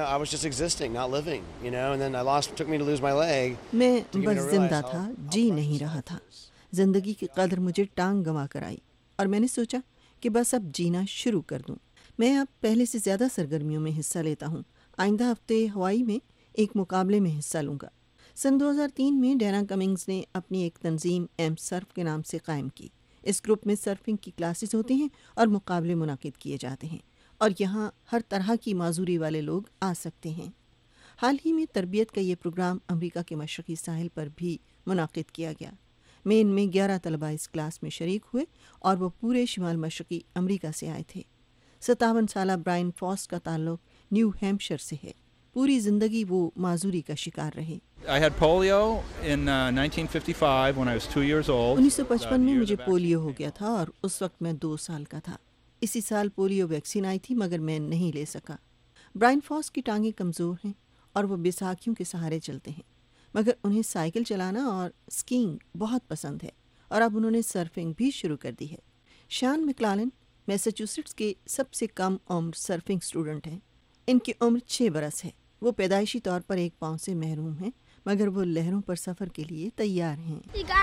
میں بس زندہ تھا، جی نہیں رہا تھا۔ زندگی کی قدر مجھے ٹانگ گنوا کر آئی، اور میں نے سوچا کہ بس اب جینا شروع کر دوں۔ میں اب پہلے سے زیادہ سرگرمیوں میں حصہ لیتا ہوں۔ آئندہ ہفتے ہوائی میں ایک مقابلے میں حصہ لوں گا۔ سن دو ہزار تین میں ڈینا کمنگز نے اپنی ایک تنظیم ایم سرف کے نام سے قائم کی۔ اس گروپ میں سرفنگ کی کلاسز ہوتے ہیں اور مقابلے منعقد کیے جاتے ہیں، اور یہاں ہر طرح کی معذوری والے لوگ آ سکتے ہیں۔ حال ہی میں تربیت کا یہ پروگرام امریکہ کے مشرقی ساحل پر بھی منعقد کیا گیا۔ مین میں گیارہ طلباء اس کلاس میں شریک ہوئے، اور وہ پورے شمال مشرقی امریکہ سے آئے تھے۔ ستاون سالہ برائن فوس کا تعلق نیو ہیمپشائر سے ہے۔ پوری زندگی وہ معذوری کا شکار رہے۔ I had polio in uh, nineteen fifty-five when I was two years old. انیس سو پچپن میں مجھے پولیو ہو گیا تھا، اور اس وقت میں دو سال کا تھا۔ اسی سال پولیو ویکسین آئی تھی، مگر میں نہیں لے سکا۔ برائن فوس کی ٹانگیں کمزور ہیں، اور وہ بیساکھیوں کے سہارے چلتے ہیں، مگر انہیں سائیکل چلانا اور اسکینگ بہت پسند ہے، اور اب انہوں نے سرفنگ بھی شروع کر دی ہے۔ شان مکلالن میساچوسٹس کے سب سے کم عمر سرفنگ اسٹوڈنٹ ہیں۔ ان کی عمر چھ برس ہے۔ وہ پیدائشی طور پر ایک پاؤں سے محروم ہیں، مگر وہ لہروں پر سفر کے لیے تیار ہیں۔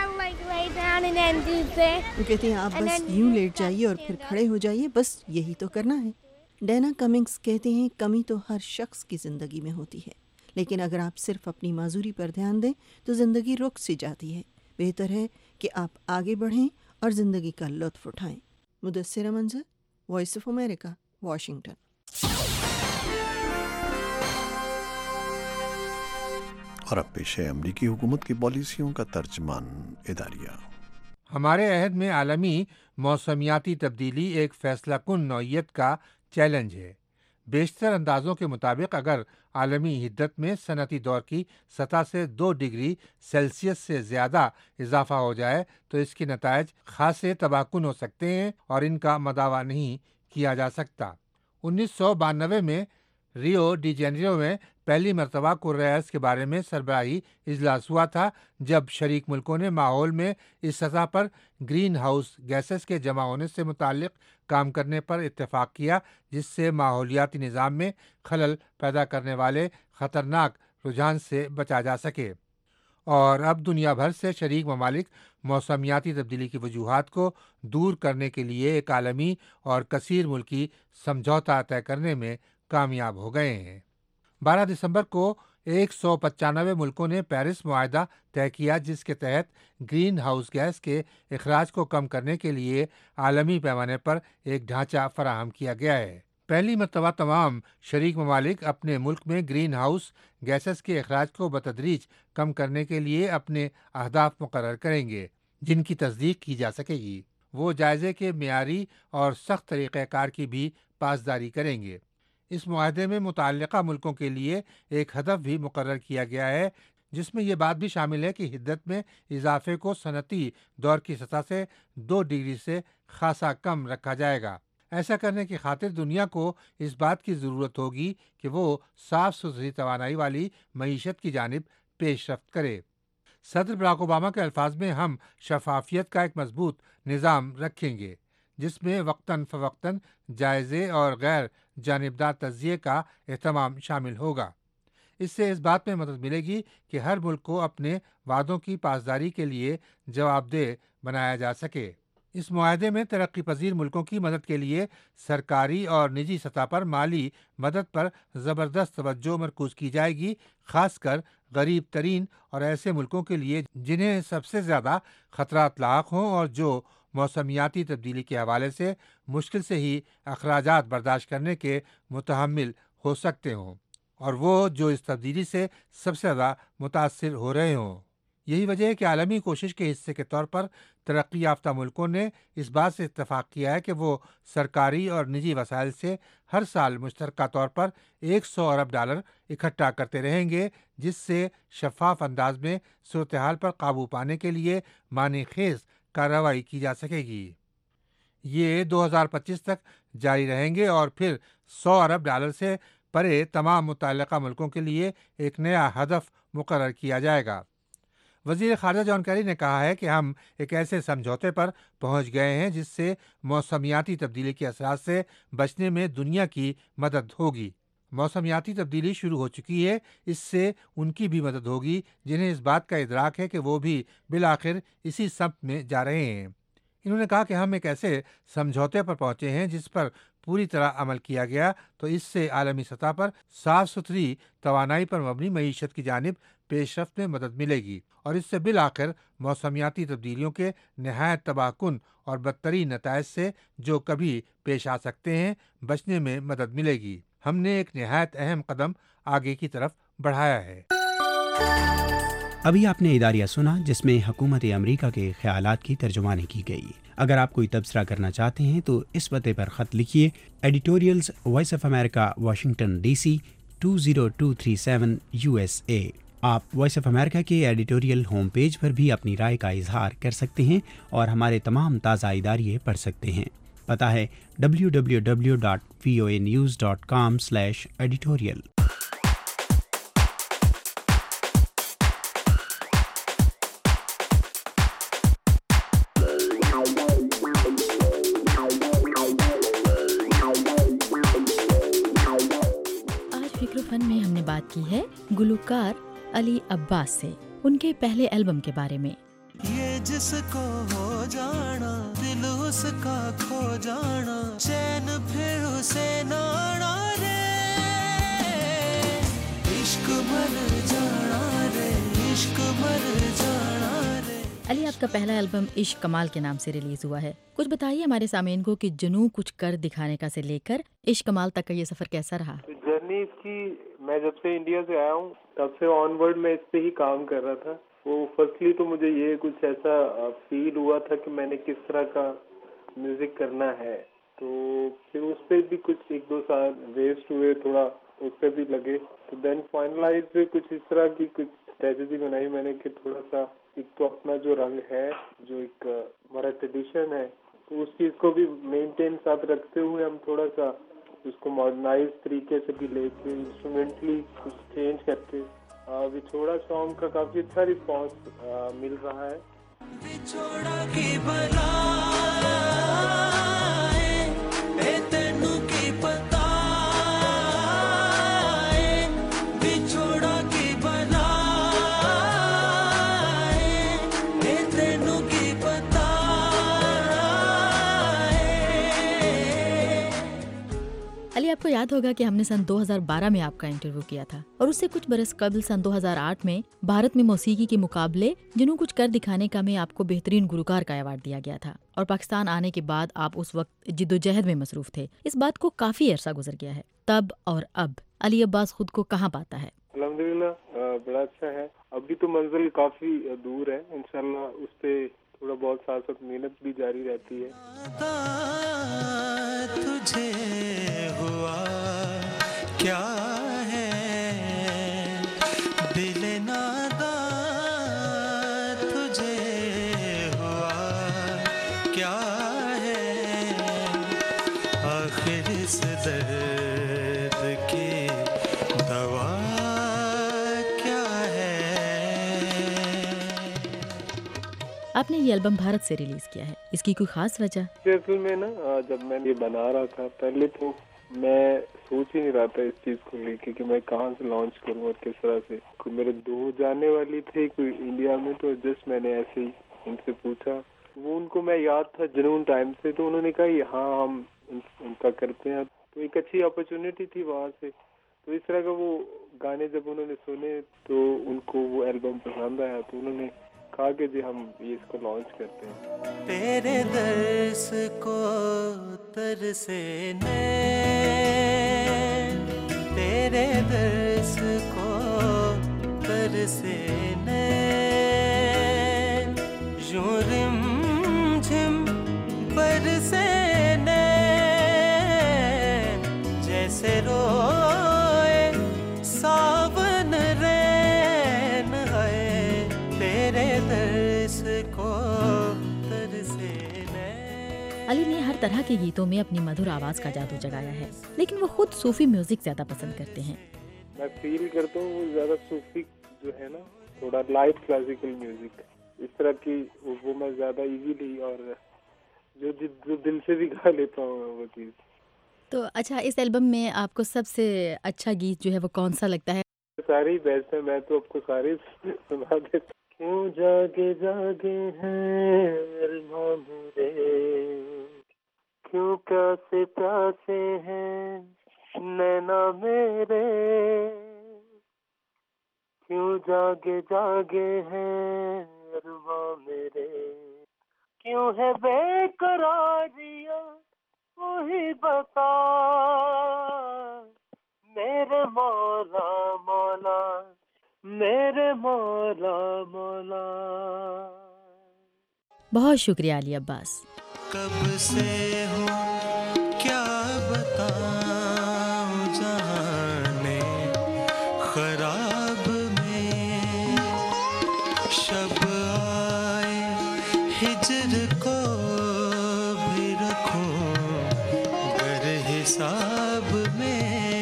وہ کہتے ہیں آپ بس یوں لیٹ جائیے اور پھر کھڑے ہو جائیے، بس یہی تو کرنا ہے۔ ڈینا کمنگز کہتے ہیں کمی تو ہر شخص کی زندگی میں ہوتی ہے، لیکن اگر آپ صرف اپنی معذوری پر دھیان دیں تو زندگی رک سی جاتی ہے۔ بہتر ہے کہ آپ آگے بڑھیں اور زندگی کا لطف اٹھائیں۔ مدثرہ منظر، وائس آف امریکہ، واشنگٹن۔ اور اب پیش ہے امریکی حکومت کی پالیسیوں کا ترجمان اداریہ۔ ہمارے عہد میں عالمی موسمیاتی تبدیلی ایک فیصلہ کن نوعیت کا چیلنج ہے۔ بیشتر اندازوں کے مطابق اگر عالمی حدت میں صنعتی دور کی سطح سے دو ڈگری سیلسیس سے زیادہ اضافہ ہو جائے تو اس کے نتائج خاصے تباہ کن ہو سکتے ہیں اور ان کا مداوع نہیں کیا جا سکتا۔ انیس سو بانوے میں ریو ڈی جینیرو میں پہلی مرتبہ کرۂ کے بارے میں سربراہی اجلاس ہوا تھا، جب شریک ملکوں نے ماحول میں اس سطح پر گرین ہاؤس گیسز کے جمع ہونے سے متعلق کام کرنے پر اتفاق کیا، جس سے ماحولیاتی نظام میں خلل پیدا کرنے والے خطرناک رجحان سے بچا جا سکے۔ اور اب دنیا بھر سے شریک ممالک موسمیاتی تبدیلی کی وجوہات کو دور کرنے کے لیے ایک عالمی اور کثیر ملکی سمجھوتا طے کرنے میں کامیاب ہو گئے ہیں۔ بارہ دسمبر کو ایک سو پچانوے ملکوں نے پیرس معاہدہ طے کیا، جس کے تحت گرین ہاؤس گیس کے اخراج کو کم کرنے کے لیے عالمی پیمانے پر ایک ڈھانچہ فراہم کیا گیا ہے۔ پہلی مرتبہ تمام شریک ممالک اپنے ملک میں گرین ہاؤس گیسز کے اخراج کو بتدریج کم کرنے کے لیے اپنے اہداف مقرر کریں گے، جن کی تصدیق کی جا سکے گی۔ وہ جائزے کے معیاری اور سخت طریقہ کار کی بھی پاسداری کریں گے۔ اس معاہدے میں متعلقہ ملکوں کے لیے ایک ہدف بھی مقرر کیا گیا ہے، جس میں یہ بات بھی شامل ہے کہ حدت میں اضافے کو صنعتی دور کی سطح سے دو ڈگری سے خاصا کم رکھا جائے گا۔ ایسا کرنے کی خاطر دنیا کو اس بات کی ضرورت ہوگی کہ وہ صاف ستھری توانائی والی معیشت کی جانب پیش رفت کرے۔ صدر براک اوباما کے الفاظ میں ہم شفافیت کا ایک مضبوط نظام رکھیں گے، جس میں وقتاً فوقتاً جائزے اور غیر جانبدار تجزیے کا اہتمام شامل ہوگا۔ اس سے اس بات میں مدد ملے گی کہ ہر ملک کو اپنے وعدوں کی پاسداری کے لیے جواب دہ بنایا جا سکے۔ اس معاہدے میں ترقی پذیر ملکوں کی مدد کے لیے سرکاری اور نجی سطح پر مالی مدد پر زبردست توجہ مرکوز کی جائے گی، خاص کر غریب ترین اور ایسے ملکوں کے لیے جنہیں سب سے زیادہ خطرات لاحق ہوں اور جو موسمیاتی تبدیلی کے حوالے سے مشکل سے ہی اخراجات برداشت کرنے کے متحمل ہو سکتے ہوں، اور وہ جو اس تبدیلی سے سب سے زیادہ متاثر ہو رہے ہوں۔ یہی وجہ ہے کہ عالمی کوشش کے حصے کے طور پر ترقی یافتہ ملکوں نے اس بات سے اتفاق کیا ہے کہ وہ سرکاری اور نجی وسائل سے ہر سال مشترکہ طور پر ایک سو ارب ڈالر اکٹھا کرتے رہیں گے، جس سے شفاف انداز میں صورتحال پر قابو پانے کے لیے معنی خیز کارروائی کی جا سکے گی۔ یہ دو ہزار پچیس تک جاری رہیں گے اور پھر سو ارب ڈالر سے پرے تمام متعلقہ ملکوں کے لیے ایک نیا ہدف مقرر کیا جائے گا۔ وزیر خارجہ جان کیری نے کہا ہے کہ ہم ایک ایسے سمجھوتے پر پہنچ گئے ہیں جس سے موسمیاتی تبدیلی کے اثرات سے بچنے میں دنیا کی مدد ہوگی۔ موسمیاتی تبدیلی شروع ہو چکی ہے، اس سے ان کی بھی مدد ہوگی جنہیں اس بات کا ادراک ہے کہ وہ بھی بالآخر اسی سمت میں جا رہے ہیں۔ انہوں نے کہا کہ ہم ایک ایسے سمجھوتے پر پہنچے ہیں جس پر پوری طرح عمل کیا گیا تو اس سے عالمی سطح پر صاف ستھری توانائی پر مبنی معیشت کی جانب پیش رفت میں مدد ملے گی، اور اس سے بالآخر موسمیاتی تبدیلیوں کے نہایت تباہ کن اور بدترین نتائج سے جو کبھی پیش آ سکتے ہیں بچنے میں مدد ملے گی۔ ہم نے ایک نہایت اہم قدم آگے کی طرف بڑھایا ہے۔ ابھی آپ نے اداریہ سنا جس میں حکومت امریکہ کے خیالات کی ترجمانی کی گئی۔ اگر آپ کوئی تبصرہ کرنا چاہتے ہیں تو اس پتے پر خط لکھیے، editorials Voice of America, Washington D C two zero two three seven U S A. آپ وائس آف امریکہ کے ایڈیٹوریل ہوم پیج پر بھی اپنی رائے کا اظہار کر سکتے ہیں اور ہمارے تمام تازہ اداریے پڑھ سکتے ہیں۔ پتہ ہے W W W dot V O A news dot com slash editorial. میں ہم نے بات کی ہے گلوکار علی عباس سے، ان کے پہلے البم کے بارے میں۔ یہ جس کو ہو جانا دل اس کا کھو جانا، چین پھر اسے نانا رے، عشق مر جانا رے، عشق مر جانا رے۔ علی، آپ کا پہلا البم عشق کمال کے نام سے ریلیز ہوا ہے، کچھ بتائیے ہمارے سامعین کو کہ جنوں کچھ کر دکھانے کا سے لے کر عشق کمال تک کا یہ سفر کیسا رہا؟ جرنی اس کی، میں جب سے انڈیا سے آیا ہوں تب سے آن ورڈ میں اس پہ ہی کام کر رہا تھا۔ وہ فرسٹلی تو مجھے یہ کچھ ایسا فیل ہوا تھا کہ میں نے کس طرح کا میوزک کرنا ہے، تو پھر اس پہ بھی کچھ ایک دو سال ویسٹ ہوئے، تھوڑا اس پہ بھی لگے. تو دین فائنلائز پہ کچھ اس طرح کی کچھ اسٹریٹجی بنائی میں نے کہ تھوڑا سا ایک تو اپنا جو رنگ ہے، جو ایک ہمارا ٹریڈیشن ہے، تو اس چیز کو بھی مینٹین ساتھ رکھتے ہوئے ہم تھوڑا سا اس کو ماڈرنائز طریقے سے بھی لے کے انسٹرومنٹلی کچھ چینج کر کے ابھی چھوڑا سانگ کا کافی اچھا رسپانس مل رہا ہے. علی، آپ کو یاد ہوگا کہ ہم نے سن دو ہزار بارہ میں آپ کا انٹرویو کیا تھا، اور اس سے کچھ برس قبل سن دو ہزار آٹھ میں بھارت میں موسیقی کے مقابلے جنوں کچھ کر دکھانے کا میں آپ کو بہترین گلوکار کا ایوارڈ دیا گیا تھا، اور پاکستان آنے کے بعد آپ اس وقت جد و جہد میں مصروف تھے. اس بات کو کافی عرصہ گزر گیا ہے. تب اور اب علی عباس خود کو کہاں پاتا ہے؟ الحمدللہ بڑا اچھا ہے. ابھی تو منزل کافی دور ہے، انشاءاللہ اس پہ تھوڑا بہت ساتھ ساتھ محنت بھی جاری رہتی ہے. تجھے ہوا کیا ہے دل نادا، تجھے ہوا کیا ہے آخر اس درد کی دوا کیا ہے. آپ نے یہ البم بھارت سے ریلیز کیا ہے، اس کی کوئی خاص وجہ؟ اصل میں نا جب میں یہ بنا رہا تھا پہلے تو میں سوچ ہی نہیں رہا تھا اس چیز کو لے کے کہ میں کہاں سے لانچ کروں اور کس طرح سے. کوئی میرے دو جانے والی تھے کوئی انڈیا میں، تو جسٹ میں نے ایسے ہی ان سے پوچھا، وہ ان کو میں یاد تھا جنون ٹائم سے، تو انہوں نے کہا ہاں ہم ان کا کرتے ہیں. تو ایک اچھی اپرچونٹی تھی وہاں سے. تو اس طرح کا وہ گانے جب انہوں نے سنے تو ان کو وہ البم پسند آیا، تو انہوں نے کہا کہ جی ہم یہ اس کو لانچ کرتے ہیں. تیرے درس کو ترسے نین، تیرے درس کو ترسے نین، یوں رم جھم برسے نین، جیسے روئے ساون رین ہے، تیرے درس کو ترسے. علی نے ہر طرح کے گیتوں میں اپنی مدھر آواز کا جادو جگایا ہے، لیکن وہ خود صوفی میوزک زیادہ پسند کرتے ہیں. میں فیل کرتا ہوں وہ زیادہ صوفی جو ہے نا، تھوڑا لائٹ کلاسیکل میوزک اس طرح کی وہ میں زیادہ ایزیلی اور جو جو دل سے بھی گا لیتا ہوں وہ چیز. تو اچھا، اس البم میں آپ کو سب سے اچھا گیت جو ہے وہ کون سا لگتا ہے؟ سارے ہی بیسٹ ہیں، میں تو آپ کو سارے سنا دیتا. کیوں جاگے جاگے ہیں ارمان میرے، کیوں پیاسے پیاسے ہیں نینا میرے، کیوں جاگے جاگے ہیں ارمان میرے، کیوں ہے بے قراریاں وہی بتا میرے مولا مولا میرے مولا مولا. بہت شکریہ علی عباس. کب سے ہوں کیا بتاؤں جہانے خراب میں، شب آئے ہجر کو بھی رکھوں گر حساب میں.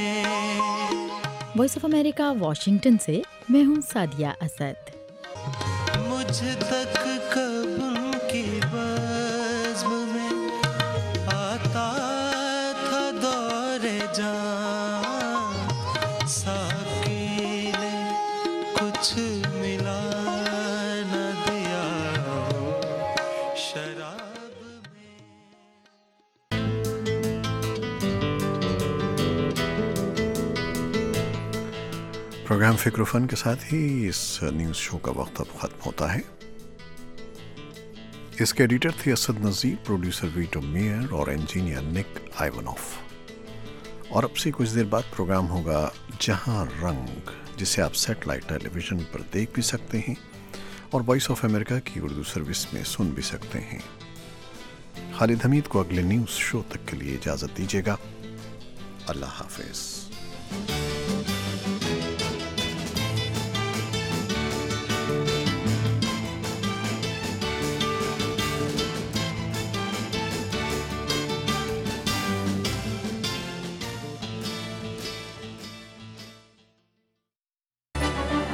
وائس آف امریکہ واشنگٹن سے میں ہوں سعدیہ اسد. مجھ تک کب ان کی بزم میں آتا تھا دور جان، ساقی نے کچھ ملا نہ دیا شراب. پروگرام فکر و فن کے ساتھ ہی اس نیوز شو کا وقت اب ختم ہوتا ہے. اس کے ایڈیٹر تھے Asad Nazir, producer Vito Mayer اور انجینئر نک آئیونوف. اور اب سے کچھ دیر بعد پروگرام ہوگا جہاں رنگ، جسے آپ سیٹلائٹ ٹیلی ویژن پر دیکھ بھی سکتے ہیں اور وائس آف امریکہ کی اردو سروس میں سن بھی سکتے ہیں. خالد حمید کو اگلے نیوز شو تک کے لیے اجازت دیجیے گا. اللہ حافظ.